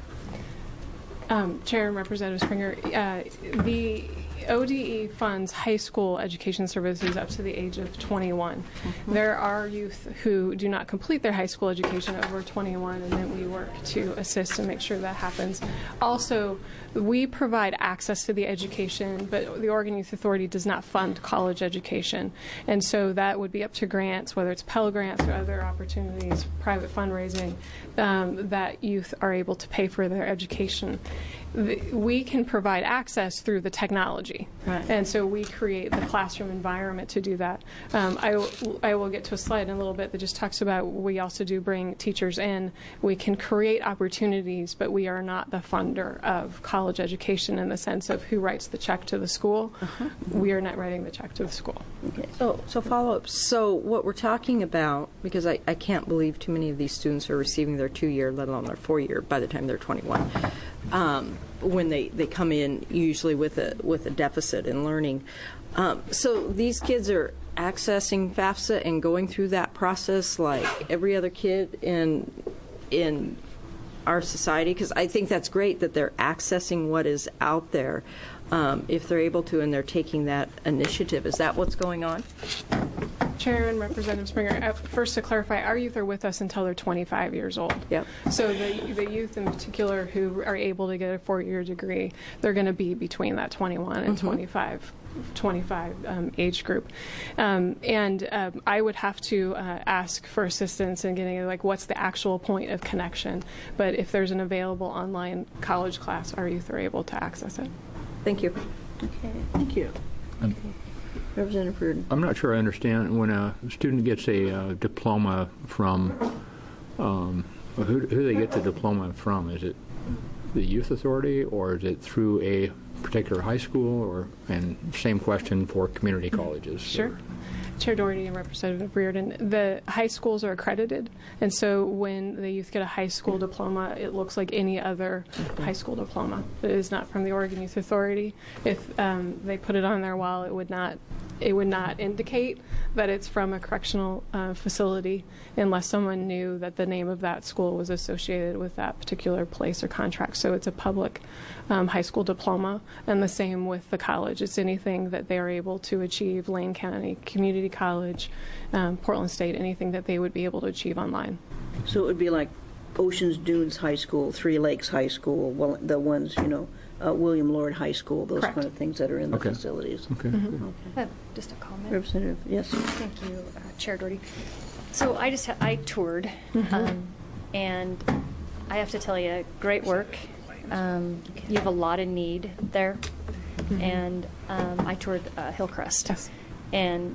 Um, Chair and Representative Springer, uh, the O D E funds high school education services up to the age of twenty-one. Mm-hmm. There are youth who do not complete their high school education over twenty-one, and then we work to assist and make sure that happens. Also, we provide access to the education, but the Oregon Youth Authority does not fund college education. And so that would be up to grants, whether it's Pell Grants or other opportunities, private fundraising, um, that youth are able to pay for their education. the, we can provide access through the technology. Right. And so we create the classroom environment to do that. Um, I, w- I will get to a slide in a little bit that just talks about we also do bring teachers in. We can create opportunities, but we are not the funder of college education in the sense of who writes the check to the school. Uh-huh. We are not writing the check to the school. Okay. So, so follow up. So what we're talking about, because I, I can't believe too many of these students are receiving their two-year, let alone their four-year, by the time they're twenty-one. Um, when they, they come in usually with a with a deficit in learning. Um, so these kids are accessing FAFSA and going through that process like every other kid in in our society, because I think that's great that they're accessing what is out there um, if they're able to, and they're taking that initiative. Is that what's going on? Chair and Representative Springer, uh, first to clarify, our youth are with us until they're twenty-five years old. Yep. So the the youth in particular who are able to get a four-year degree, they're going to be between that twenty-one and mm-hmm. twenty-five, twenty-five um, age group. Um, and um, I would have to uh, ask for assistance in getting, like, what's the actual point of connection. But if there's an available online college class, our youth are able to access it. Thank you. Okay, thank you. Um, Representative Reardon. I'm not sure I understand when a student gets a uh, diploma from, um, who, who do they get the diploma from? Is it the youth authority, or is it through a particular high school? Or and same question for community colleges. Sure. Chair Doherty and Representative Reardon, the high schools are accredited, and so when the youth get a high school diploma, it looks like any other high school diploma. It is not from the Oregon Youth Authority. If um, they put it on their wall, it would not it would not indicate that it's from a correctional uh, facility unless someone knew that the name of that school was associated with that particular place or contract. So it's a public um, high school diploma, and the same with the college. It's anything that they are able to achieve, Lane County Community College, um, Portland State, anything that they would be able to achieve online. So it would be like Oceans Dunes High School, Three Lakes High School, well, the ones, you know, uh, William Lord High School, those Correct. kind of things that are in the Okay. facilities. Okay. Mm-hmm. Okay. I have just a comment. Representative, yes. Thank you, uh, Chair Doherty. So I just ha- I toured, Mm-hmm. um, and I have to tell you, great work. Um, you have a lot of need there, Mm-hmm. and um, I toured uh, Hillcrest, Yes. and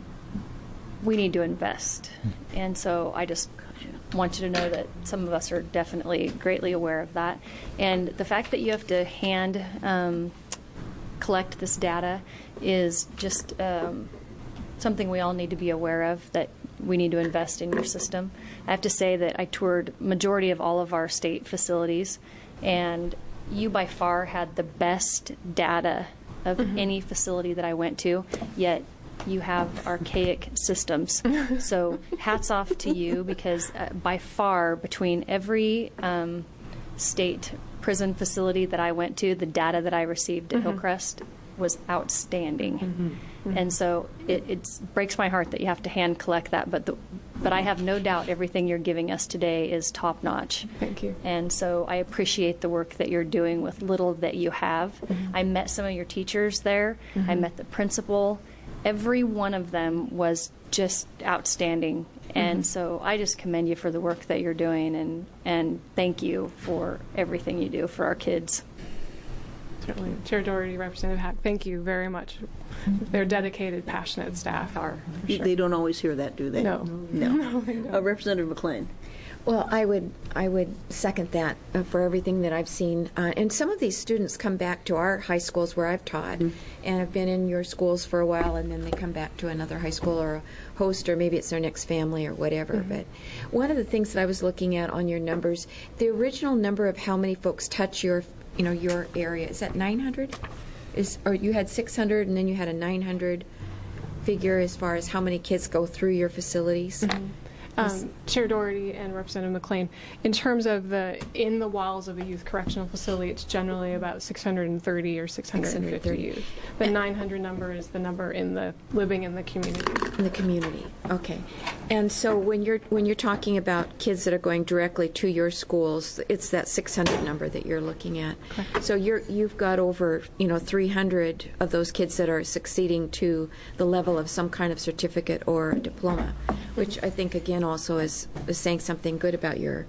we need to invest. And so I just want you to know that some of us are definitely greatly aware of that. And the fact that you have to hand um, collect this data is just um, something we all need to be aware of, that we need to invest in your system. I have to say that I toured majority of all of our state facilities, and you by far had the best data of Mm-hmm. any facility that I went to, yet you have archaic systems. So hats off to you, because uh, by far between every um, state prison facility that I went to, the data that I received at Mm-hmm. Hillcrest was outstanding. Mm-hmm. Mm-hmm. And so it it's, breaks my heart that you have to hand collect that, but the, but I have no doubt everything you're giving us today is top notch. Thank you. And so I appreciate the work that you're doing with little that you have. Mm-hmm. I met some of your teachers there. Mm-hmm. I met the principal. Every one of them was just outstanding. And Mm-hmm. so I just commend you for the work that you're doing, and, and thank you for everything you do for our kids. Certainly. Chair Doherty, Representative Hack, thank you very much. They're dedicated, passionate staff. Are. For sure. They don't always hear that, do they? No. No. No, they don't. Uh, Representative McLean. Well, I would I would second that uh, for everything that I've seen. Uh, and some of these students come back to our high schools where I've taught, Mm-hmm. and have been in your schools for a while, and then they come back to another high school or a host, or maybe it's their next family or whatever. Mm-hmm. But one of the things that I was looking at on your numbers, the original number of how many folks touch your you know your area, is that nine hundred? Is or you had six hundred and then you had a nine hundred figure as far as how many kids go through your facilities? Mm-hmm. Um, Chair Doherty and Representative McLean, in terms of the in the walls of a youth correctional facility, it's generally about six hundred thirty or six hundred fifty youth. The nine hundred number is the number in the living in the community. In the community, okay. And so when you're when you're talking about kids that are going directly to your schools, it's that six hundred number that you're looking at. Correct. So you're you've got over you know three hundred of those kids that are succeeding to the level of some kind of certificate or diploma, which I think again also is, is saying something good about your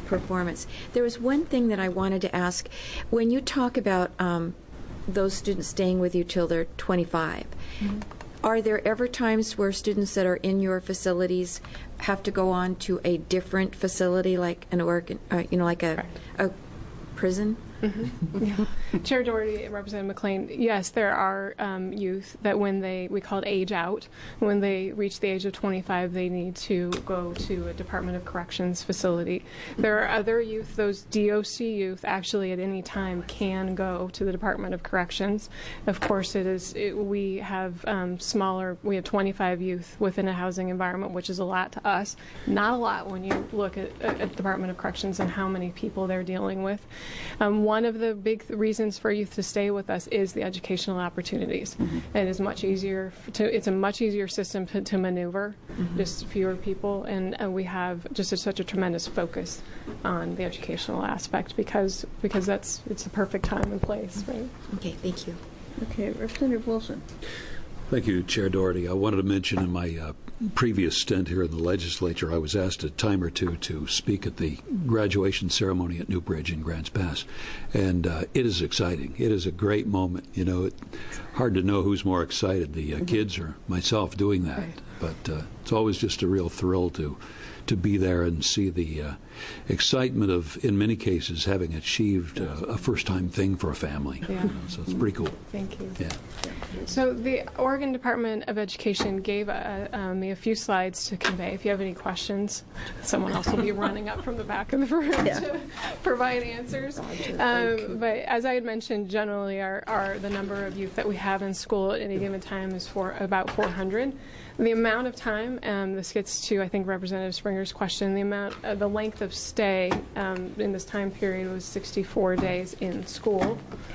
performance. There was one thing that I wanted to ask. When you talk about um, those students staying with you till they're twenty-five, mm-hmm. are there ever times where students that are in your facilities have to go on to a different facility, like an organ, uh, you know, like a, a prison? Mm-hmm. Yeah. Chair Doherty and Representative McLean, yes, there are um, youth that when they, we call it age out, when they reach the age of twenty-five, they need to go to a Department of Corrections facility. There are other youth, those D O C youth, actually at any time can go to the Department of Corrections. Of course, it is, it, we have um, smaller, we have twenty-five youth within a housing environment, which is a lot to us. Not a lot when you look at, at the Department of Corrections and how many people they're dealing with. Um, One of the big th- reasons for youth to stay with us is the educational opportunities. Mm-hmm. It is much easier to. It's a much easier system to, to maneuver, mm-hmm. just fewer people, and, and we have just a, such a tremendous focus on the educational aspect because because that's it's a perfect time and place, right? Okay, thank you. Okay, Representative Wilson. Thank you, Chair Doherty. I wanted to mention in my uh, previous stint here in the legislature, I was asked a time or two to speak at the graduation ceremony at Newbridge in Grants Pass, and uh, it is exciting. It is a great moment. You know, it's hard to know who's more excited, the uh, kids or myself doing that, right. but uh, it's always just a real thrill to to be there and see the uh, excitement of, in many cases, having achieved uh, a first-time thing for a family. Yeah. You know, so it's pretty cool. Thank you. Yeah. So the Oregon Department of Education gave uh, um, me a few slides to convey. If you have any questions, someone else will be running up from the back of the room yeah. to provide answers. Um, but as I had mentioned, generally our, our the number of youth that we have in school at any given time is for about four hundred. The amount of time, um, this gets to, I think, Representative Springer's question, the amount, uh, the length of stay um, in this time period was sixty-four days in school.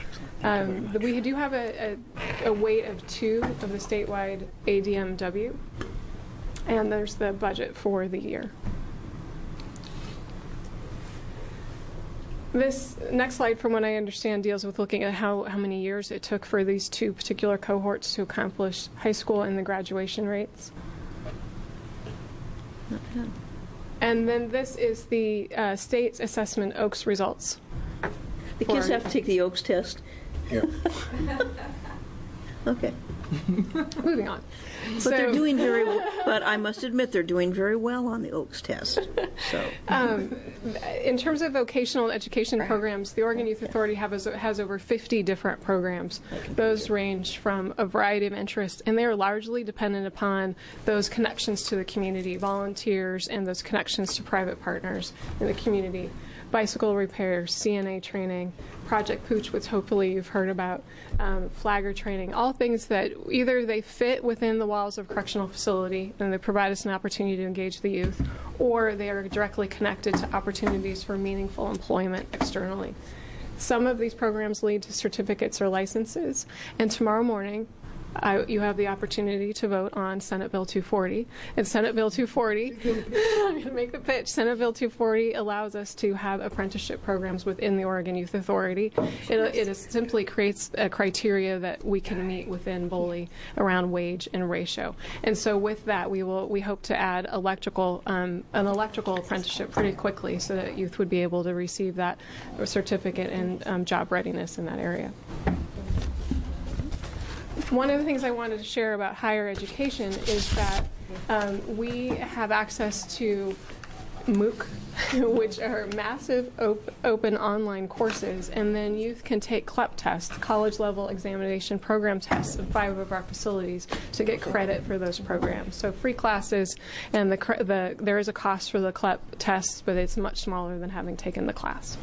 Um, we do have a, a, a weight of two of the statewide A D M W, and there's the budget for the year. This next slide, from what I understand, deals with looking at how, how many years it took for these two particular cohorts to accomplish high school and the graduation rates. Not bad. And then this is the uh, state's assessment O A K S results. The kids have to take the O A K S test. Yeah. Okay. Moving on. But so, they're doing very well. But I must admit, they're doing very well on the O A K S test. So, um, in terms of vocational education programs, the Oregon Youth Authority have, has over fifty different programs. Those range from a variety of interests, and they are largely dependent upon those connections to the community, volunteers, and those connections to private partners in the community. Bicycle repair, C N A training, Project Pooch, which hopefully you've heard about, um, flagger training, all things that either they fit within the walls of a correctional facility and they provide us an opportunity to engage the youth, or they are directly connected to opportunities for meaningful employment externally. Some of these programs lead to certificates or licenses, and tomorrow morning, I, you have the opportunity to vote on Senate Bill two forty. And Senate Bill two forty, I'm going to make the pitch, Senate Bill two forty allows us to have apprenticeship programs within the Oregon Youth Authority. It, it is simply creates a criteria that we can meet within B O L I around wage and ratio. And so with that, we will we hope to add electrical um, an electrical apprenticeship pretty quickly so that youth would be able to receive that certificate and um, job readiness in that area. One of the things I wanted to share about higher education is that um, we have access to MOOC, which are massive op- open online courses, and then youth can take C L E P tests, college level examination program tests, in five of our facilities to get credit for those programs. So free classes, and the, cre- the there is a cost for the C L E P tests, but it's much smaller than having taken the class.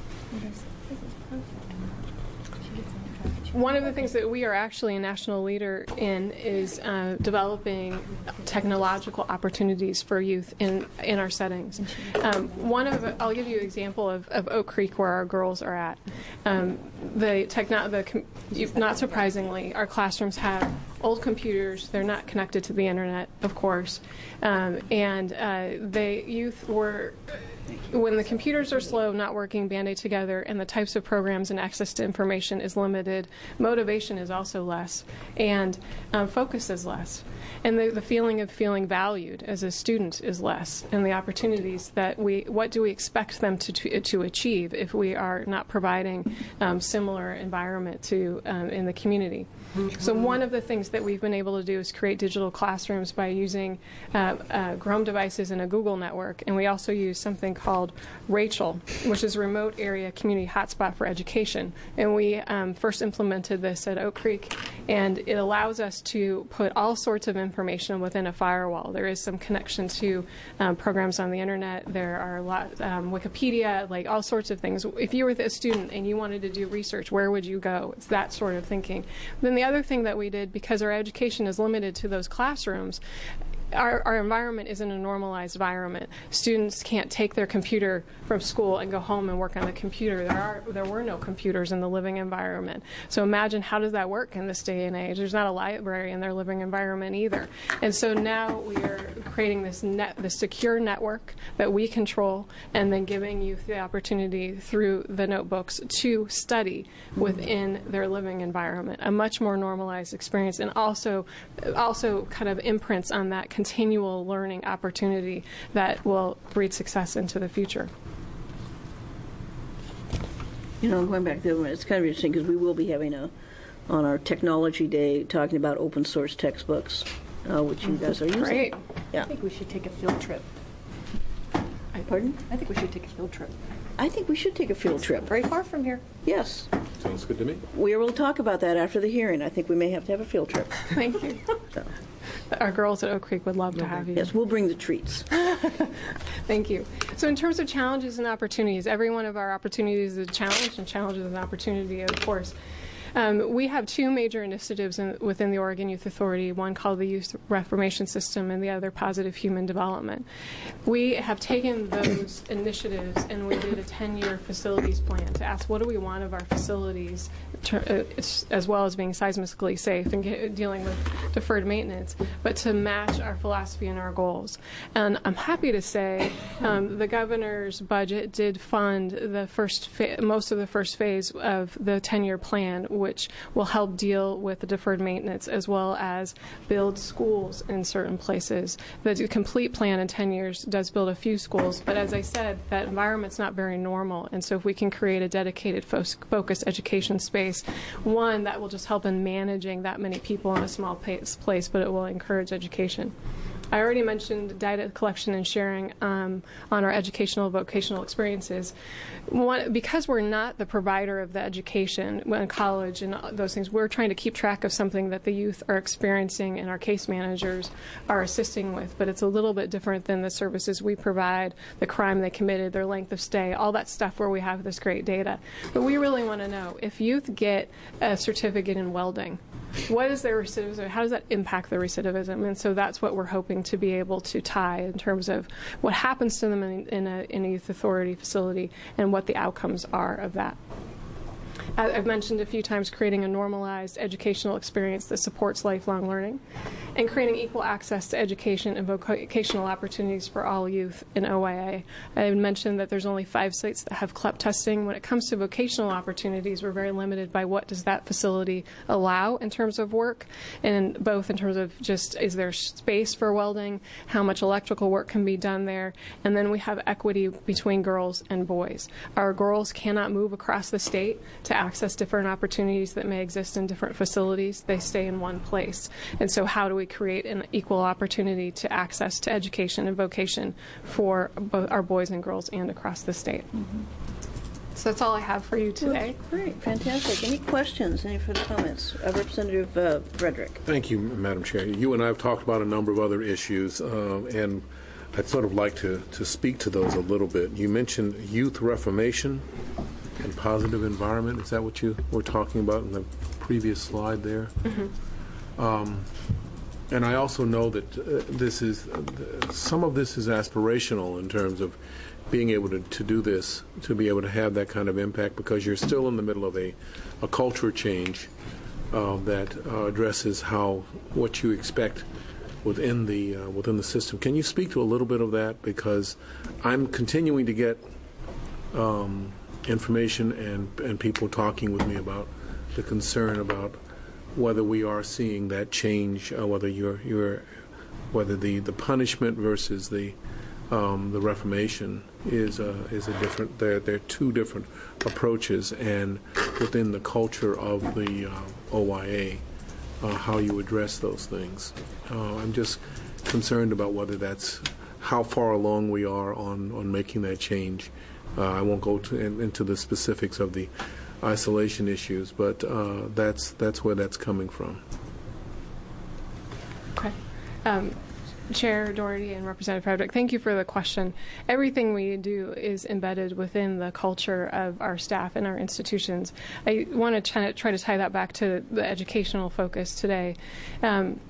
One of the things that we are actually a national leader in is uh, developing technological opportunities for youth in in our settings. Um, one of I'll give you an example of, of Oak Creek, where our girls are at. Um, the techno- the not surprisingly, our classrooms have old computers. They're not connected to the internet, of course, um, and uh, the youth were when the computers are slow, not working, Band-Aid together, and the types of programs and access to information is limited, motivation is also less, and um, focus is less. And the, the feeling of feeling valued as a student is less, and the opportunities that we, what do we expect them to, to, to achieve if we are not providing um, similar environment to um, in the community. Mm-hmm. So one of the things that we've been able to do is create digital classrooms by using uh, uh, Chrome devices and a Google network, and we also use something called Rachel, which is a remote area community hotspot for education. And we um, first implemented this at Oak Creek, and it allows us to put all sorts of information within a firewall. There is some connection to um, programs on the internet. There are a lot, um, Wikipedia, like all sorts of things. If you were a student and you wanted to do research, where would you go? It's that sort of thinking. Then the other thing that we did, because our education is limited to those classrooms, Our, our environment isn't a normalized environment. Students can't take their computer from school and go home and work on the computer. There are there were no computers in the living environment. So imagine, how does that work in this day and age? There's not a library in their living environment either. And so now we are creating this net, this secure network that we control, and then giving youth the opportunity through the notebooks to study within their living environment. A much more normalized experience, and also also kind of imprints on that continual learning opportunity that will breed success into the future. You know, going back to the, it's kind of interesting because we will be having a, on our technology day, talking about open source textbooks, uh, which you guys are using. Great. Yeah. I think we should take a field trip. Pardon? I think we should take a field trip. I think we should take a field trip. Very far from here. Yes. Sounds good to me. We will talk about that after the hearing. I think we may have to have a field trip. Thank you. So. Our girls at Oak Creek would love to have you. Yes, we'll bring the treats. Thank you. So in terms of challenges and opportunities, every one of our opportunities is a challenge, and challenge is an opportunity, of course. Um, we have two major initiatives in, within the Oregon Youth Authority, one called the Youth Reformation System and the other Positive Human Development. We have taken those initiatives and we did a ten-year facilities plan to ask, what do we want of our facilities, to, uh, as well as being seismically safe and get, dealing with deferred maintenance, but to match our philosophy and our goals. And I'm happy to say um, the governor's budget did fund the first fa- most of the first phase of the ten-year plan, which will help deal with the deferred maintenance as well as build schools in certain places. The complete plan in ten years does build a few schools, but as I said, that environment's not very normal, and so if we can create a dedicated fo- focused education space, one, that will just help in managing that many people in a small place, but it will encourage education. I already mentioned data collection and sharing um, on our educational vocational experiences. One, because we're not the provider of the education in college and those things, we're trying to keep track of something that the youth are experiencing and our case managers are assisting with, but it's a little bit different than the services we provide, the crime they committed, their length of stay, all that stuff where we have this great data. But we really want to know, if youth get a certificate in welding, what is their recidivism? How does that impact their recidivism? And so that's what we're hoping to be able to tie in terms of what happens to them in, in, a, in a youth authority facility and what the outcomes are of that. I've mentioned a few times creating a normalized educational experience that supports lifelong learning, and creating equal access to education and vocational opportunities for all youth in O I A. I mentioned that there's only five sites that have C L E P testing. When it comes to vocational opportunities, we're very limited by what does that facility allow in terms of work, and both in terms of just is there space for welding, how much electrical work can be done there, and then we have equity between girls and boys. Our girls cannot move across the state to access different opportunities that may exist in different facilities. They stay in one place. And so how do we create an equal opportunity to access to education and vocation for both our boys and girls and across the state? Mm-hmm. So that's all I have for you today. Well, great, fantastic. Any questions, any further comments? Uh, Representative uh, Frederick. Thank you, Madam Chair. You and I have talked about a number of other issues, uh, and I'd sort of like to, to speak to those a little bit. You mentioned youth reformation and positive environment. Is that what you were talking about in the previous slide there? Mm-hmm. Um, and I also know that uh, this is uh, some of this is aspirational in terms of being able to, to do this, to be able to have that kind of impact, because you're still in the middle of a, a culture change uh, that uh, addresses how what you expect within the uh, within the system. Can you speak to a little bit of that? Because I'm continuing to get um, information and and people talking with me about the concern about whether we are seeing that change, uh, whether you're you're whether the, the punishment versus the um, the reformation is a, is a different. They're they're two different approaches, and within the culture of the uh, O Y A, uh, how you address those things. Uh, I'm just concerned about whether that's how far along we are on, on making that change. Uh, I won't go to, in, into the specifics of the isolation issues, but uh, that's that's where that's coming from. Okay. Um, Chair Doherty and Representative Frederick, thank you for the question. Everything we do is embedded within the culture of our staff and our institutions. I want to try, try to tie that back to the educational focus today. Um,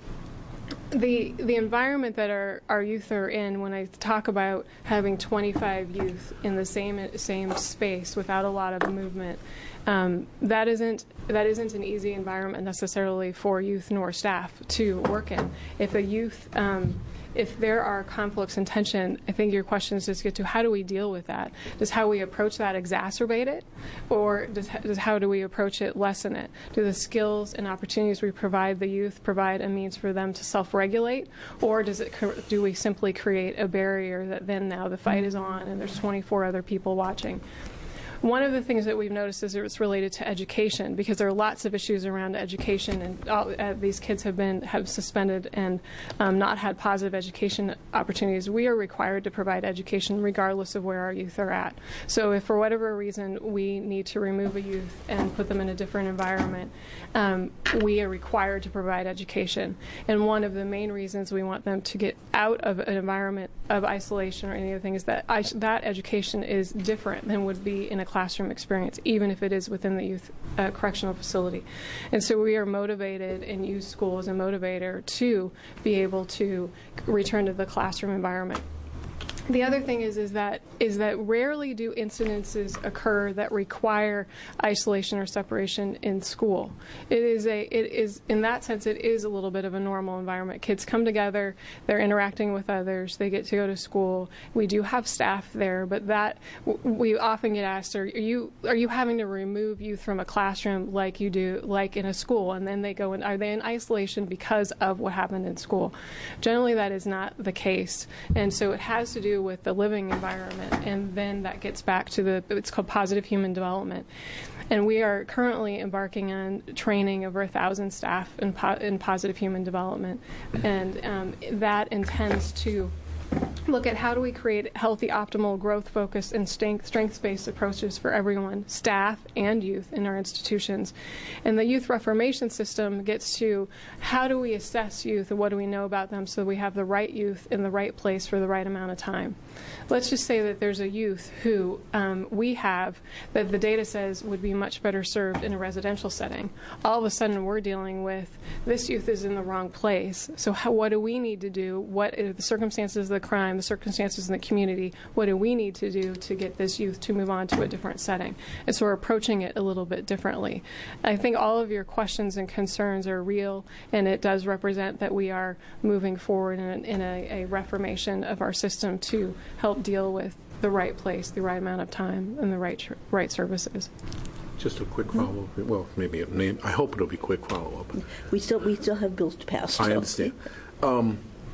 The the environment that our, our youth are in, when I talk about having twenty-five youth in the same same space without a lot of movement, um, that isn't that isn't an easy environment necessarily for youth nor staff to work in. If a youth um, if there are conflicts and tension, I think your question is just get to how do we deal with that? Does how we approach that exacerbate it, or does, does how do we approach it lessen it? Do the skills and opportunities we provide the youth provide a means for them to self-regulate, or does it do we simply create a barrier that then now the fight is on and there's twenty-four other people watching? One of the things that we've noticed is it's related to education, because there are lots of issues around education, and all, uh, these kids have been have suspended and um, not had positive education opportunities. We are required to provide education regardless of where our youth are at. So if for whatever reason we need to remove a youth and put them in a different environment, um, we are required to provide education. And one of the main reasons we want them to get out of an environment of isolation or any other thing is that I, that education is different than would be in a classroom experience, even if it is within the youth uh, correctional facility. And so we are motivated and use school as a motivator to be able to return to the classroom environment. The other thing is is that is that rarely do incidences occur that require isolation or separation in school. It is a it is in that sense it is a little bit of a normal environment. Kids come together, they're interacting with others, they get to go to school. We do have staff there, but that we often get asked, are you are you having to remove youth from a classroom like you do like in a school, and then they go in, are they in isolation because of what happened in school? Generally that is not the case, and so it has to do with the living environment, and then that gets back to the, it's called positive human development. And we are currently embarking on training over a thousand staff in, po- in positive human development, and um, that intends to look at how do we create healthy, optimal, growth-focused, and strengths-based approaches for everyone, staff and youth in our institutions. And the youth reformation system gets to how do we assess youth and what do we know about them so we have the right youth in the right place for the right amount of time. Let's just say that there's a youth who um, we have that the data says would be much better served in a residential setting. All of a sudden we're dealing with this youth is in the wrong place. So how, what do we need to do? What are the circumstances of the crime, the circumstances in the community? What do we need to do to get this youth to move on to a different setting? And so we're approaching it a little bit differently. I think all of your questions and concerns are real, and it does represent that we are moving forward in, a, in a, a reformation of our system to help deal with the right place, the right amount of time, and the right tr- right services. Just a quick follow-up. Well, maybe it may, I hope it'll be quick follow-up. We still we still have bills to pass. I so. understand. Um,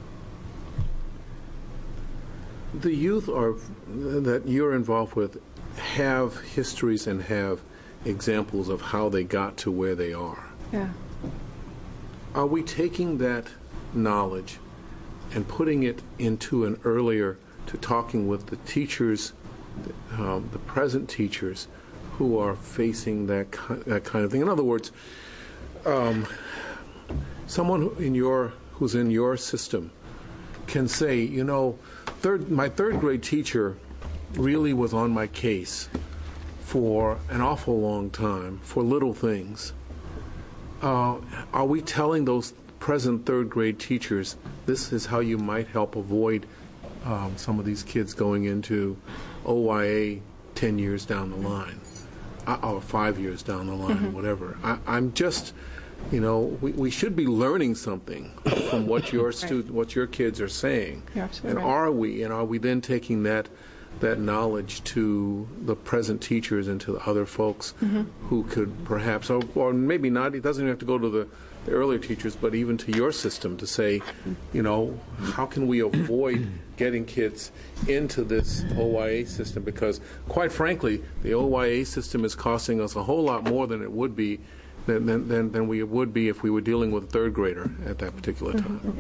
the youth are that you're involved with have histories and have examples of how they got to where they are. Yeah. Are we taking that knowledge and putting it into an earlier, to talking with the teachers, um, the present teachers who are facing that, ki- that kind of thing? In other words, um, someone who in your who's in your system can say, you know, third, my third grade teacher really was on my case for an awful long time for little things. Uh, are we telling those present third grade teachers this is how you might help avoid um, some of these kids going into O Y A ten years down the line, uh, or five years down the line, mm-hmm. whatever? I, I'm just, you know, we, we should be learning something from what your student, what your kids are saying. You're absolutely And right. are we, and are we then taking that that knowledge to the present teachers and to the other folks Mm-hmm. who could perhaps, or, or maybe not, it doesn't even have to go to the, the earlier teachers, but even to your system to say, you know, how can we avoid getting kids into this O Y A system? Because quite frankly, the O Y A system is costing us a whole lot more than it would be, than, than, than, than we would be if we were dealing with a third grader at that particular time.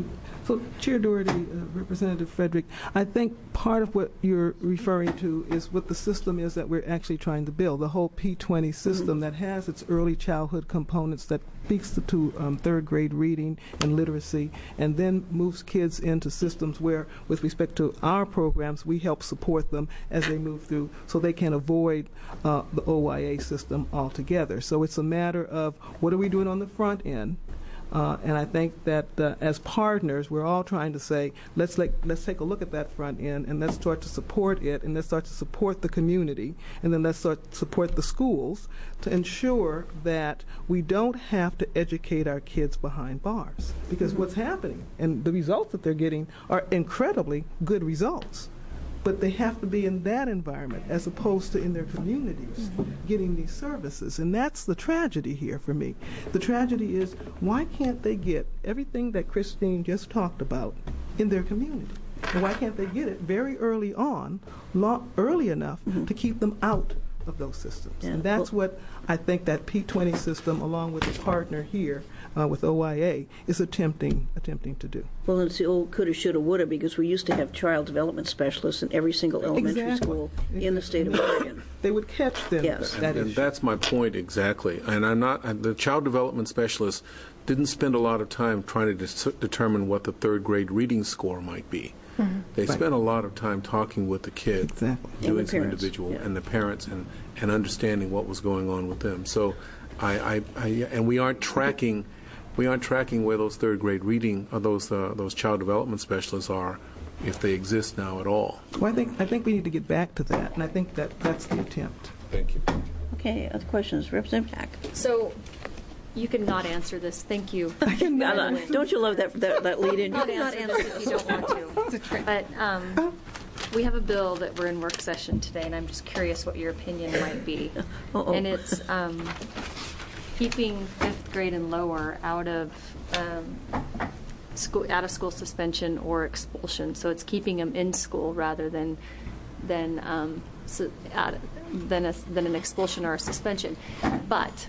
So, Chair Doherty, uh, Representative Frederick, I think part of what you're referring to is what the system is that we're actually trying to build, the whole P twenty system that has its early childhood components that speaks to, to um, third grade reading and literacy, and then moves kids into systems where, with respect to our programs, we help support them as they move through so they can avoid uh, the O Y A system altogether. So it's a matter of what are we doing on the front end? Uh, and I think that uh, as partners, we're all trying to say, let's like, let's take a look at that front end, and let's start to support it, and let's start to support the community, and then let's start to support the schools to ensure that we don't have to educate our kids behind bars. Because what's happening, and the results that they're getting are incredibly good results. But they have to be in that environment as opposed to in their communities getting these services. And that's the tragedy here for me. The tragedy is, why can't they get everything that Christine just talked about in their community? And why can't they get it very early on, lo- early enough to keep them out of those systems? Yeah. And that's Well- what I think that P twenty system, along with the partner here uh, with O I A, is attempting attempting to do. Well, it's the old coulda, shoulda, woulda, because we used to have child development specialists in every single elementary Exactly. school in the state of Oregon. They would catch them. Yes. That And issue. that's my point exactly. And I'm not, and the child development specialist didn't spend a lot of time trying to dis- determine what the third grade reading score might be. They Right. spent a lot of time talking with the kid, Exactly. And doing the some parents, individual, yeah. and the parents, and, and understanding what was going on with them. So, I, I, I and we aren't tracking, we aren't tracking where those third grade reading, or those uh, those child development specialists are, if they exist now at all. Well, I think I think we need to get back to that, and I think that that's the attempt. Thank you. Okay, other questions? Representative Hack. So you can not answer this. Thank you. Don't you love that, that, that lead in? You Not cannot answer this if you don't want to. But um, we have a bill that we're in work session today, and I'm just curious what your opinion might be. Uh-oh. And it's um, keeping fifth grade and lower out of um, school, out of school suspension or expulsion. So it's keeping them in school rather than than um, su- out, than a, than an expulsion or a suspension. But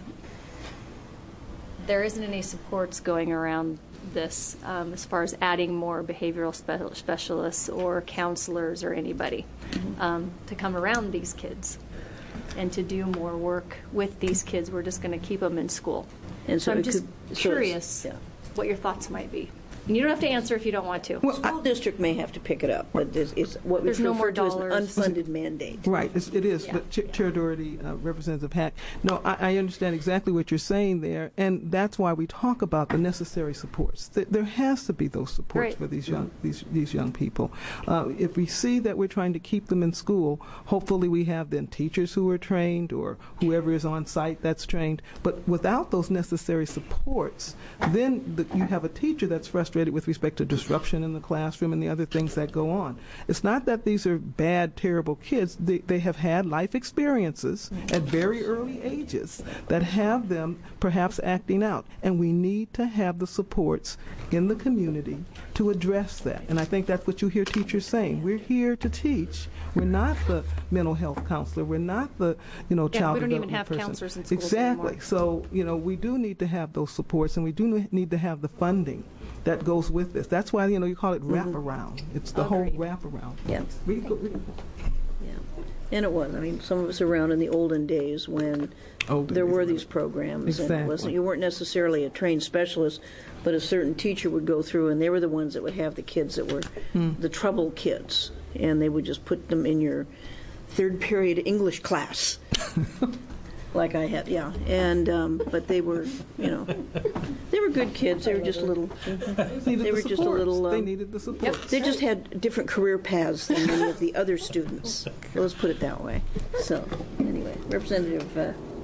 there isn't any supports going around this um, as far as adding more behavioral spe- specialists or counselors or anybody um, to come around these kids and to do more work with these kids. We're just going to keep them in school. And so so I'm it just could- so it's- curious yeah. what your thoughts might be. And you don't have to answer if you don't want to. School district may have to pick it up, but it's, it's what we There's no refer more to as an dollars. unfunded mandate. Right, it's, it is. Yeah. But Ch- Chair Doherty, uh, Representative Hack, no, I, I understand exactly what you're saying there, and that's why we talk about the necessary supports. Th- there has to be those supports Right. for these young these these young people. Uh, if we see that we're trying to keep them in school, hopefully we have then teachers who are trained or whoever is on site that's trained. But without those necessary supports, then the, you have a teacher that's frustrated with respect to disruption in the classroom and the other things that go on. It's not that these are bad, terrible kids. They, they have had life experiences at very early ages that have them perhaps acting out. And we need to have the supports in the community to address that. And I think that's what you hear teachers saying. We're here to teach. We're not the mental health counselor. We're not the, you know, Yeah, child we don't even development have person. counselors in schools Exactly. anymore. So, you know, we do need to have those supports, and we do need to have the funding that goes with this. That's why, you know, you call it wraparound. It's the Agreed. whole wraparound. Yeah. We, we, Yeah. And it was. I mean, some of us around in the olden days when Olden there days. were these programs. And it wasn't, Exactly. you weren't necessarily a trained specialist, but a certain teacher would go through, and they were the ones that would have the kids that were Hmm. the trouble kids. And they would just put them in your third period English class. Like I had, yeah. And, um, but they were, you know, they were good kids. They were just a little, needed they the were just a supports. little, They um, needed the support. they just had different career paths than many of the other students. Let's put it that way. So, anyway, Representative uh,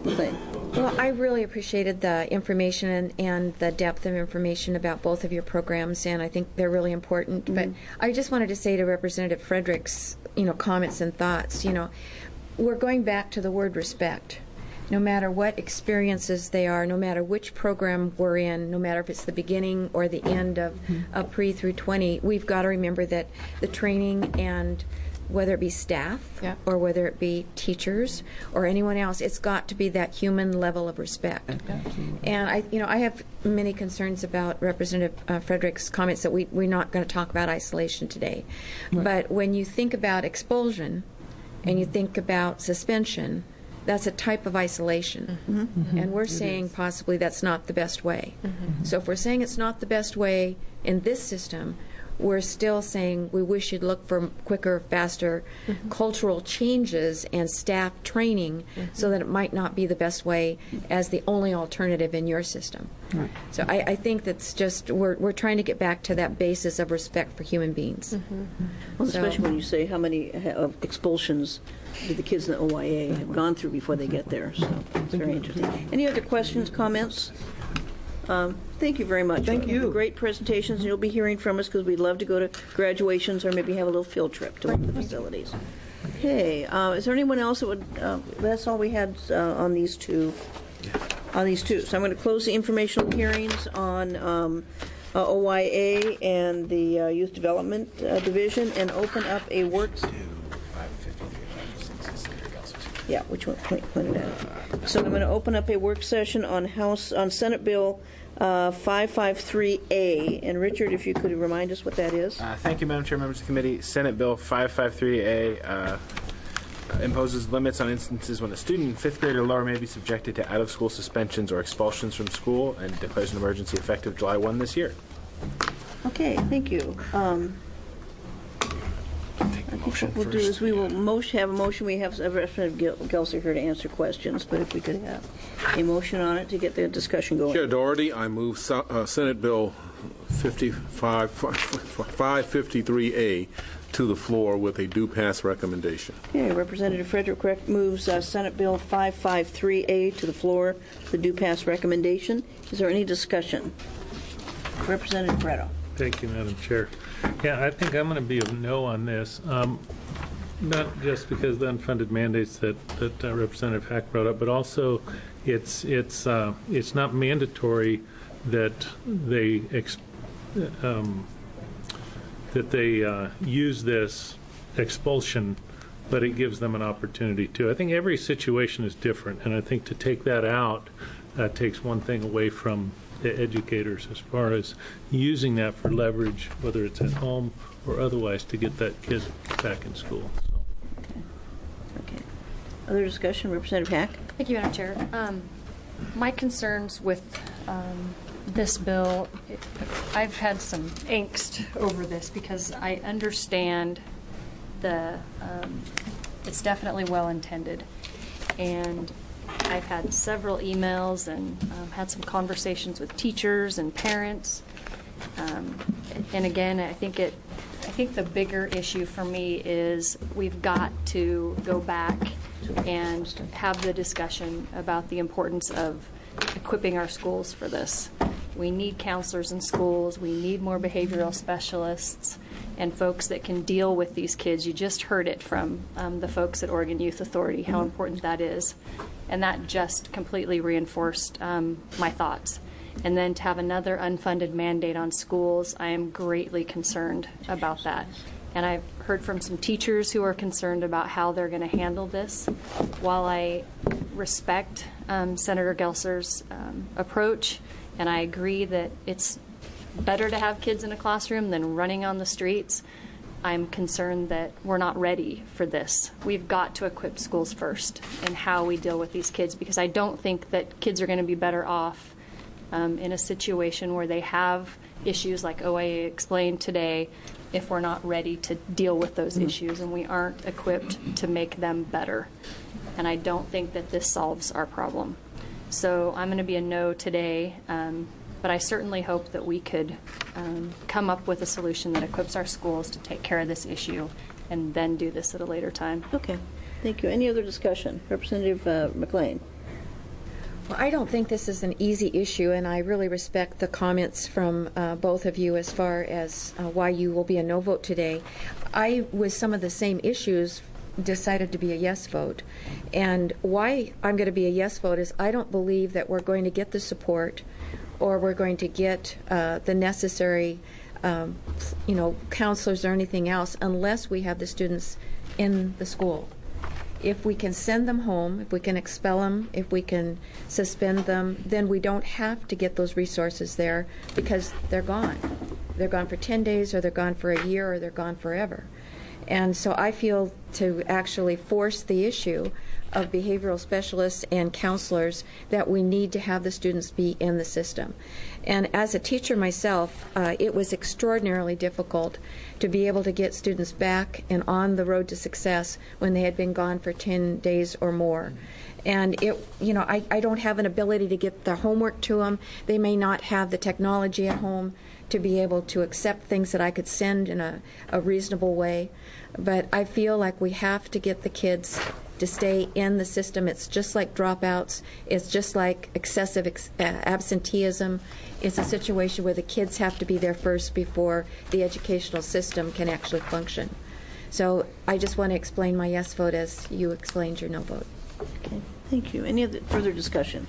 McLean. Well, I really appreciated the information and, and the depth of information about both of your programs, and I think they're really important. Mm-hmm. But I just wanted to say to Representative Frederick's, you know, comments and thoughts, you know, we're going back to the word respect. No matter what experiences they are, no matter which program we're in, no matter if it's the beginning or the end of, mm-hmm. of pre through twenty, we've got to remember that the training, and whether it be staff yeah. or whether it be teachers or anyone else, it's got to be that human level of respect. Okay. And I, you know, I have many concerns about Representative uh, Frederick's comments that we, we're not going to talk about isolation today. Right. But when you think about expulsion mm-hmm. and you think about suspension, that's a type of isolation. Mm-hmm. Mm-hmm. And we're it saying is. possibly that's not the best way. Mm-hmm. So if we're saying it's not the best way in this system, we're still saying we wish you'd look for quicker, faster mm-hmm. cultural changes and staff training mm-hmm. so that it might not be the best way as the only alternative in your system. Right. So I, I think that's just, we're, we're trying to get back to that basis of respect for human beings. Mm-hmm. Well, so, especially when you say how many of expulsions did the kids in the O Y A have gone through before they get there. So it's very interesting. Any other questions, comments? Um, thank you very much. Thank you. Great presentations, and you'll be hearing from us because we'd love to go to graduations or maybe have a little field trip to one of the facilities. Okay, uh, is there anyone else that would? Uh, that's all we had uh, on these two. On these two, so I'm going to close the informational hearings on um, uh, O Y A and the uh, Youth Development uh, Division, and open up a work. Yeah, which one? Point, point it out. So I'm going to open up a work session on House on Senate Bill uh, five fifty-three A. And Richard, if you could remind us what that is. Uh, thank you, Madam Chair, members of the committee. Senate Bill five fifty-three A uh, imposes limits on instances when a student in fifth grade or lower may be subjected to out-of-school suspensions or expulsions from school, and declares an emergency effective July first this year. Okay, thank you. Um, I think what we'll do is we will motion, have a motion. We have Representative Gelser here to answer questions, but if we could have a motion on it to get the discussion going. Chair Doherty, I move so, uh, Senate Bill fifty-five, five fifty-three A to the floor with a due pass recommendation. Okay, Representative Frederick moves uh, Senate Bill five fifty-three A to the floor with a due pass recommendation. Is there any discussion? Representative Fredo. Thank you, Madam Chair. Yeah, I think I'm going to be a no on this, um, not just because of the unfunded mandates that, that uh, Representative Hack brought up, but also it's it's uh, it's not mandatory that they ex um, that they uh, use this expulsion, but it gives them an opportunity to. I think every situation is different, and I think to take that out uh, takes one thing away from the educators as far as using that for leverage, whether it's at home or otherwise, to get that kid back in school. So. Okay. Okay. Other discussion, Representative Hack. Thank you, Madam Chair. Um, my concerns with um, this bill, it, I've had some angst over this because I understand the um, it's definitely well intended, and I've had several emails and um, had some conversations with teachers and parents. Um, and again, I think it. I think the bigger issue for me is we've got to go back and have the discussion about the importance of equipping our schools for this. We need counselors in schools. We need more behavioral specialists and folks that can deal with these kids. You just heard it from um, the folks at Oregon Youth Authority, how important that is. And that just completely reinforced um, my thoughts. And then to have another unfunded mandate on schools, I am greatly concerned about that. And I've heard from some teachers who are concerned about how they're going to handle this. While I respect um, Senator Gelser's um, approach, and I agree that it's better to have kids in a classroom than running on the streets, I'm concerned that we're not ready for this. We've got to equip schools first in how we deal with these kids, because I don't think that kids are going to be better off um, in a situation where they have issues like O I A explained today if we're not ready to deal with those mm-hmm. issues and we aren't equipped to make them better. And I don't think that this solves our problem. So I'm going to be a no today. Um, But I certainly hope that we could um, come up with a solution that equips our schools to take care of this issue and then do this at a later time. Okay. Thank you. Any other discussion? Representative uh, McLean. Well, I don't think this is an easy issue, and I really respect the comments from uh, both of you as far as uh, why you will be a no vote today. I, with some of the same issues, decided to be a yes vote. And why I'm going to be a yes vote is I don't believe that we're going to get the support or we're going to get uh, the necessary um, you know, counselors or anything else unless we have the students in the school. If we can send them home, if we can expel them, if we can suspend them, then we don't have to get those resources there because they're gone. They're gone for ten days, or they're gone for a year, or they're gone forever. And so I feel to actually force the issue of behavioral specialists and counselors that we need to have the students be in the system. And as a teacher myself, uh, it was extraordinarily difficult to be able to get students back and on the road to success when they had been gone for ten days or more. And it, you know, I, I don't have an ability to get their homework to them. They may not have the technology at home to be able to accept things that I could send in a, a reasonable way. But I feel like we have to get the kids to stay in the system. It's just like dropouts. It's just like excessive ex- uh, absenteeism. It's a situation where the kids have to be there first before the educational system can actually function. So I just want to explain my yes vote as you explained your no vote. Okay, thank you. Any other further discussion?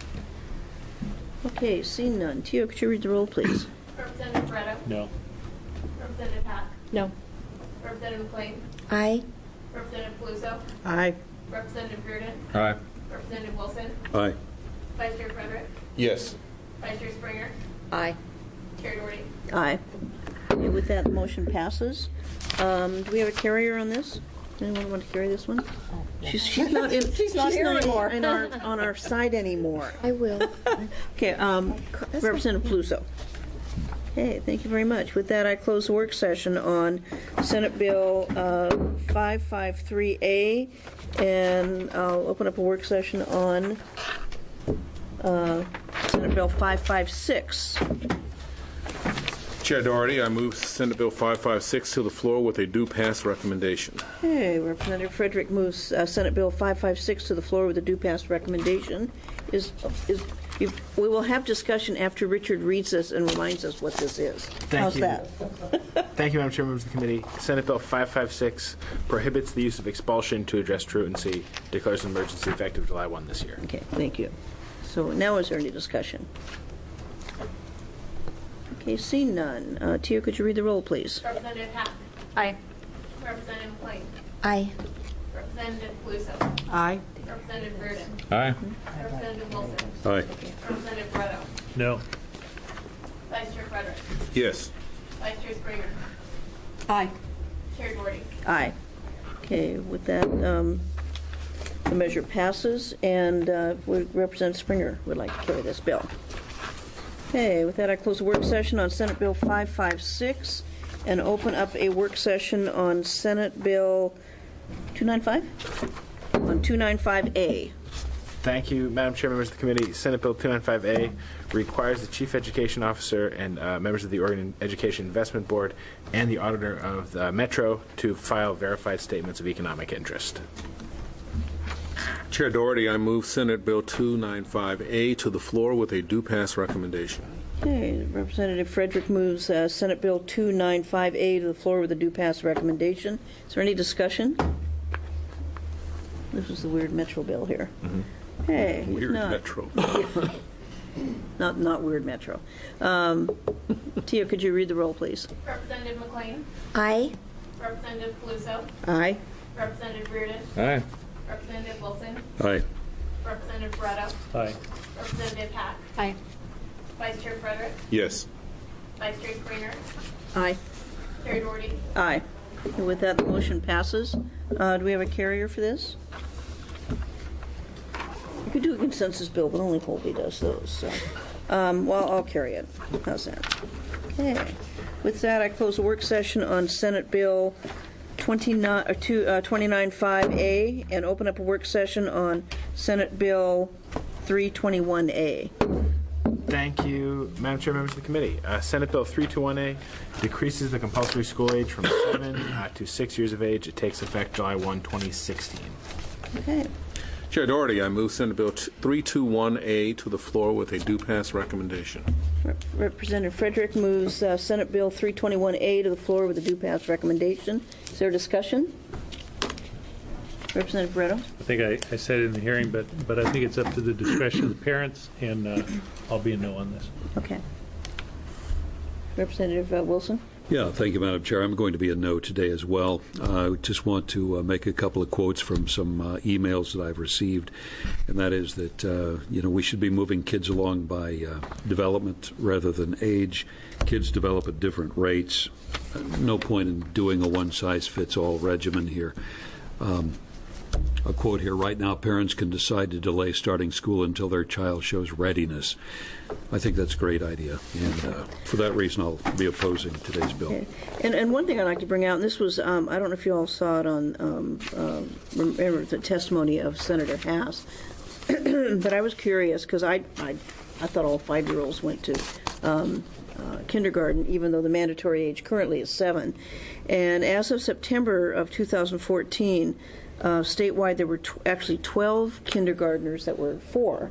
Okay, seeing none. Tio, could you read the roll, please? Representative Barretto? No. Representative Pack? No. Representative McLean? Aye. Representative Peluso? Aye. Representative Reardon? Aye. Representative Wilson? Aye. Vice Chair Frederick? Yes. Vice Chair Springer? Aye. Chair Doherty? Aye. Okay, with that, the motion passes. Um, do we have a carrier on this? Anyone want to carry this one? She's, she's not in. She's not here in- anymore. in our, on our side anymore. I will. Okay, um, Representative Peluso. Okay, thank you very much. With that, I close the work session on Senate Bill uh, five five three A, and I'll open up a work session on uh, Senate Bill five five six. Chair Doherty, I move Senate Bill five five six to the floor with a due pass recommendation. Okay, Representative Frederick moves uh, Senate Bill five five six to the floor with a due pass recommendation. Is is we we will have discussion after Richard reads this and reminds us what this is. Thank How's you. that? Thank you, Madam Chair, members of the committee. Senate Bill five five six prohibits the use of expulsion to address truancy, declares an emergency effective July first this year. Okay, thank you. So now is there any discussion? Okay, seeing none. Uh, Tia, could you read the roll, please? Representative Pack? Aye. Representative McLean? Aye. Representative Peluso? Aye. Representative Reardon? Aye. Representative Wilson? Aye. Representative Barretto? No. Vice Chair Frederick? Yes. Vice Chair Springer? Aye. Chair Doherty? Aye. Okay, with that, um, the measure passes, and uh, would- Representative Springer would like to carry this bill. Okay, with that, I close the work session on Senate Bill five five six and open up a work session on Senate Bill two ninety-five? On two ninety-five A. Thank you, Madam Chair, members of the committee. Senate Bill two ninety-five A requires the Chief Education Officer and uh, members of the Oregon Education Investment Board and the Auditor of the Metro to file verified statements of economic interest. Chair Doherty, I move Senate Bill two ninety-five A to the floor with a due pass recommendation. Okay, Representative Frederick moves uh, Senate Bill two ninety-five A to the floor with a due pass recommendation. Is there any discussion? This is the weird Metro bill here. Mm-hmm. Hey, if Weird not- Metro. Not, not weird Metro. Um, Tia, could you read the roll, please? Representative McLean? Aye. Representative Peluso? Aye. Representative Reardon? Aye. Representative Wilson? Aye. Representative Barretto? Aye. Representative Pack? Aye. Vice Chair Frederick? Yes. Vice Chair Springer? Aye. Chair Doherty? Aye. And with that, the motion passes. Uh, do we have a carrier for this? You could do a consensus bill, but only Holby does those. So, um, well, I'll carry it. How's that? Okay. With that, I close the work session on Senate Bill twenty-nine, uh, two, uh, two ninety-five A and open up a work session on Senate Bill three twenty-one A. Thank you, Madam Chair, members of the committee. Uh, Senate Bill three twenty-one A decreases the compulsory school age from seven uh, to six years of age. It takes effect July first, twenty sixteen. Okay. Chair Doherty, I move Senate Bill three twenty-one A to the floor with a due pass recommendation. Rep- Representative Frederick moves uh, Senate Bill three twenty-one A to the floor with a due pass recommendation. Is there discussion? Representative Barretto? I think I, I said it in the hearing, but, but I think it's up to the discretion of the parents, and uh, I'll be a no on this. Okay. Representative uh, Wilson? Yeah, thank you, Madam Chair. I'm going to be a no today as well. Uh, I just want to uh, make a couple of quotes from some uh, emails that I've received, and that is that uh, you know we should be moving kids along by uh, development rather than age. Kids develop at different rates. Uh, no point in doing a one-size-fits-all regimen here. Um, A quote here, right now parents can decide to delay starting school until their child shows readiness. I think that's a great idea, and uh, for that reason I'll be opposing today's bill. Okay. And, and one thing I'd like to bring out, and this was, um, I don't know if you all saw it on, um, uh, remember the testimony of Senator Haas, but I was curious because I, I, I thought all five-year-olds went to um, uh, kindergarten, even though the mandatory age currently is seven. And as of September of two thousand fourteen, Uh, statewide, there were tw- actually twelve kindergartners that were four.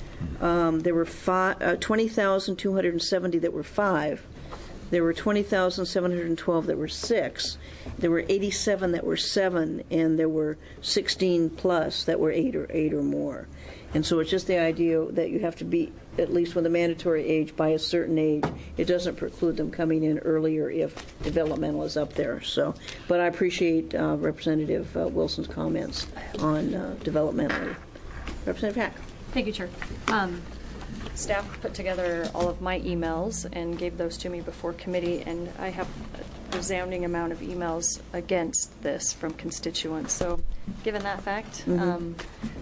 Um, there were fi- uh, twenty thousand two hundred seventy that were five. There were twenty thousand seven hundred twelve that were six. There were eighty-seven that were seven, and there were sixteen plus that were eight or eight or more. And so it's just the idea that you have to be, at least with the mandatory age, by a certain age. It doesn't preclude them coming in earlier if developmental is up there. So, but I appreciate uh, Representative uh, Wilson's comments on uh, developmental. Representative Hack. Thank you, Chair. Um, staff put together all of my emails and gave those to me before committee, and I have a resounding amount of emails against this from constituents. So, given that fact, mm-hmm. um,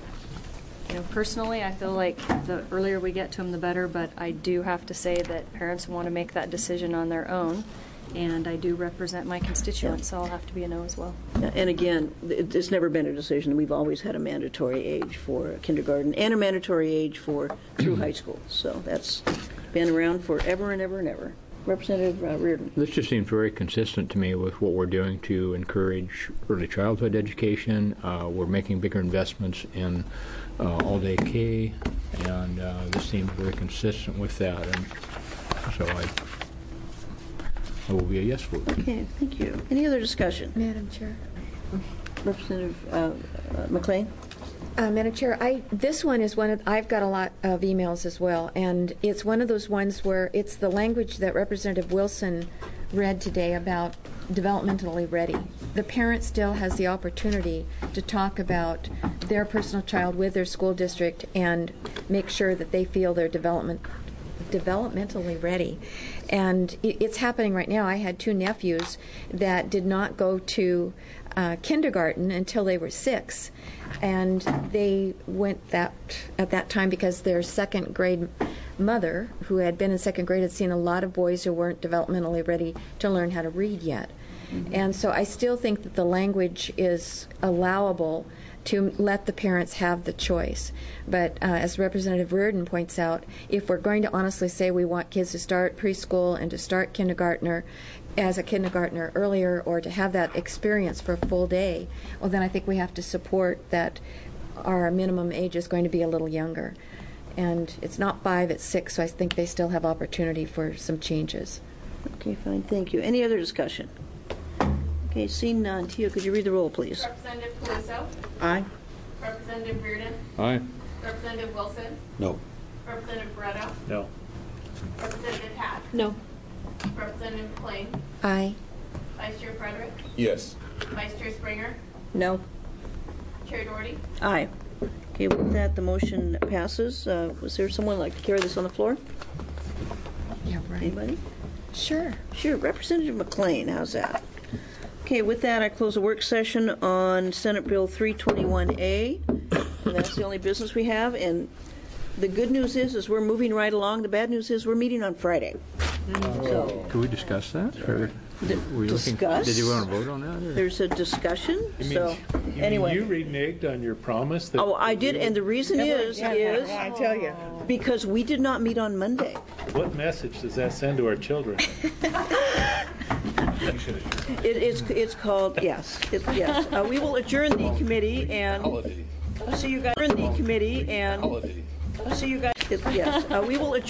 you know, personally, I feel like the earlier we get to them, the better, but I do have to say that parents want to make that decision on their own, and I do represent my constituents, so I'll have to be a no as well. And again, it's never been a decision. We've always had a mandatory age for kindergarten and a mandatory age for through high school. So that's been around forever and ever and ever. Representative uh, Reardon. This just seems very consistent to me with what we're doing to encourage early childhood education. Uh, we're making bigger investments in uh, all-day K, and uh, this seems very consistent with that. And so I, I will be a yes vote. Okay, thank you. Any other discussion? Madam Chair. Representative uh, uh, McLean. Uh, Madam Chair, I, this one is one of, I've got a lot of emails as well, and it's one of those ones where it's the language that Representative Wilson read today about developmentally ready. The parent still has the opportunity to talk about their personal child with their school district and make sure that they feel they're development, developmentally ready. And it, it's happening right now. I had two nephews that did not go to uh, kindergarten until they were six. And they went that at that time because their second grade mother, who had been in second grade, had seen a lot of boys who weren't developmentally ready to learn how to read yet. Mm-hmm. And so I still think that the language is allowable to let the parents have the choice. But uh, as Representative Reardon points out, if we're going to honestly say we want kids to start preschool and to start kindergartner as a kindergartner earlier, or to have that experience for a full day, well, then I think we have to support that our minimum age is going to be a little younger. And it's not five, it's six, so I think they still have opportunity for some changes. Okay, fine, thank you. Any other discussion? Okay, seeing none. Tia, could you read the roll, please? Representative Caluso? Aye. Representative Reardon? Aye. Representative Wilson? No. Representative Barretto? No. Representative Hack? No. Representative McLean? Aye. Vice Chair Frederick? Yes. Vice Chair Springer? No. Chair Doherty? Aye. Okay, with that, the motion passes. Uh, was there someone who'd like to carry this on the floor? Yeah, right. Anybody? Sure. Sure. Representative McLean, how's that? Okay, with that, I close the work session on Senate Bill three twenty-one A. And that's the only business we have. And the good news is, is we're moving right along. The bad news is we're meeting on Friday. So, Could we discuss that? Or D- were you looking- discuss? Did you want to vote on that? Or? There's a discussion. You mean, So, you anyway. mean you reneged on your promise? That Oh, I did, and the reason is, is I tell you. because we did not meet on Monday. What message does that send to our children? It, it's it's called yes, it, yes. Uh, we will adjourn the committee and see you guys in the committee, and see you guys. Yes, uh, we will adjourn.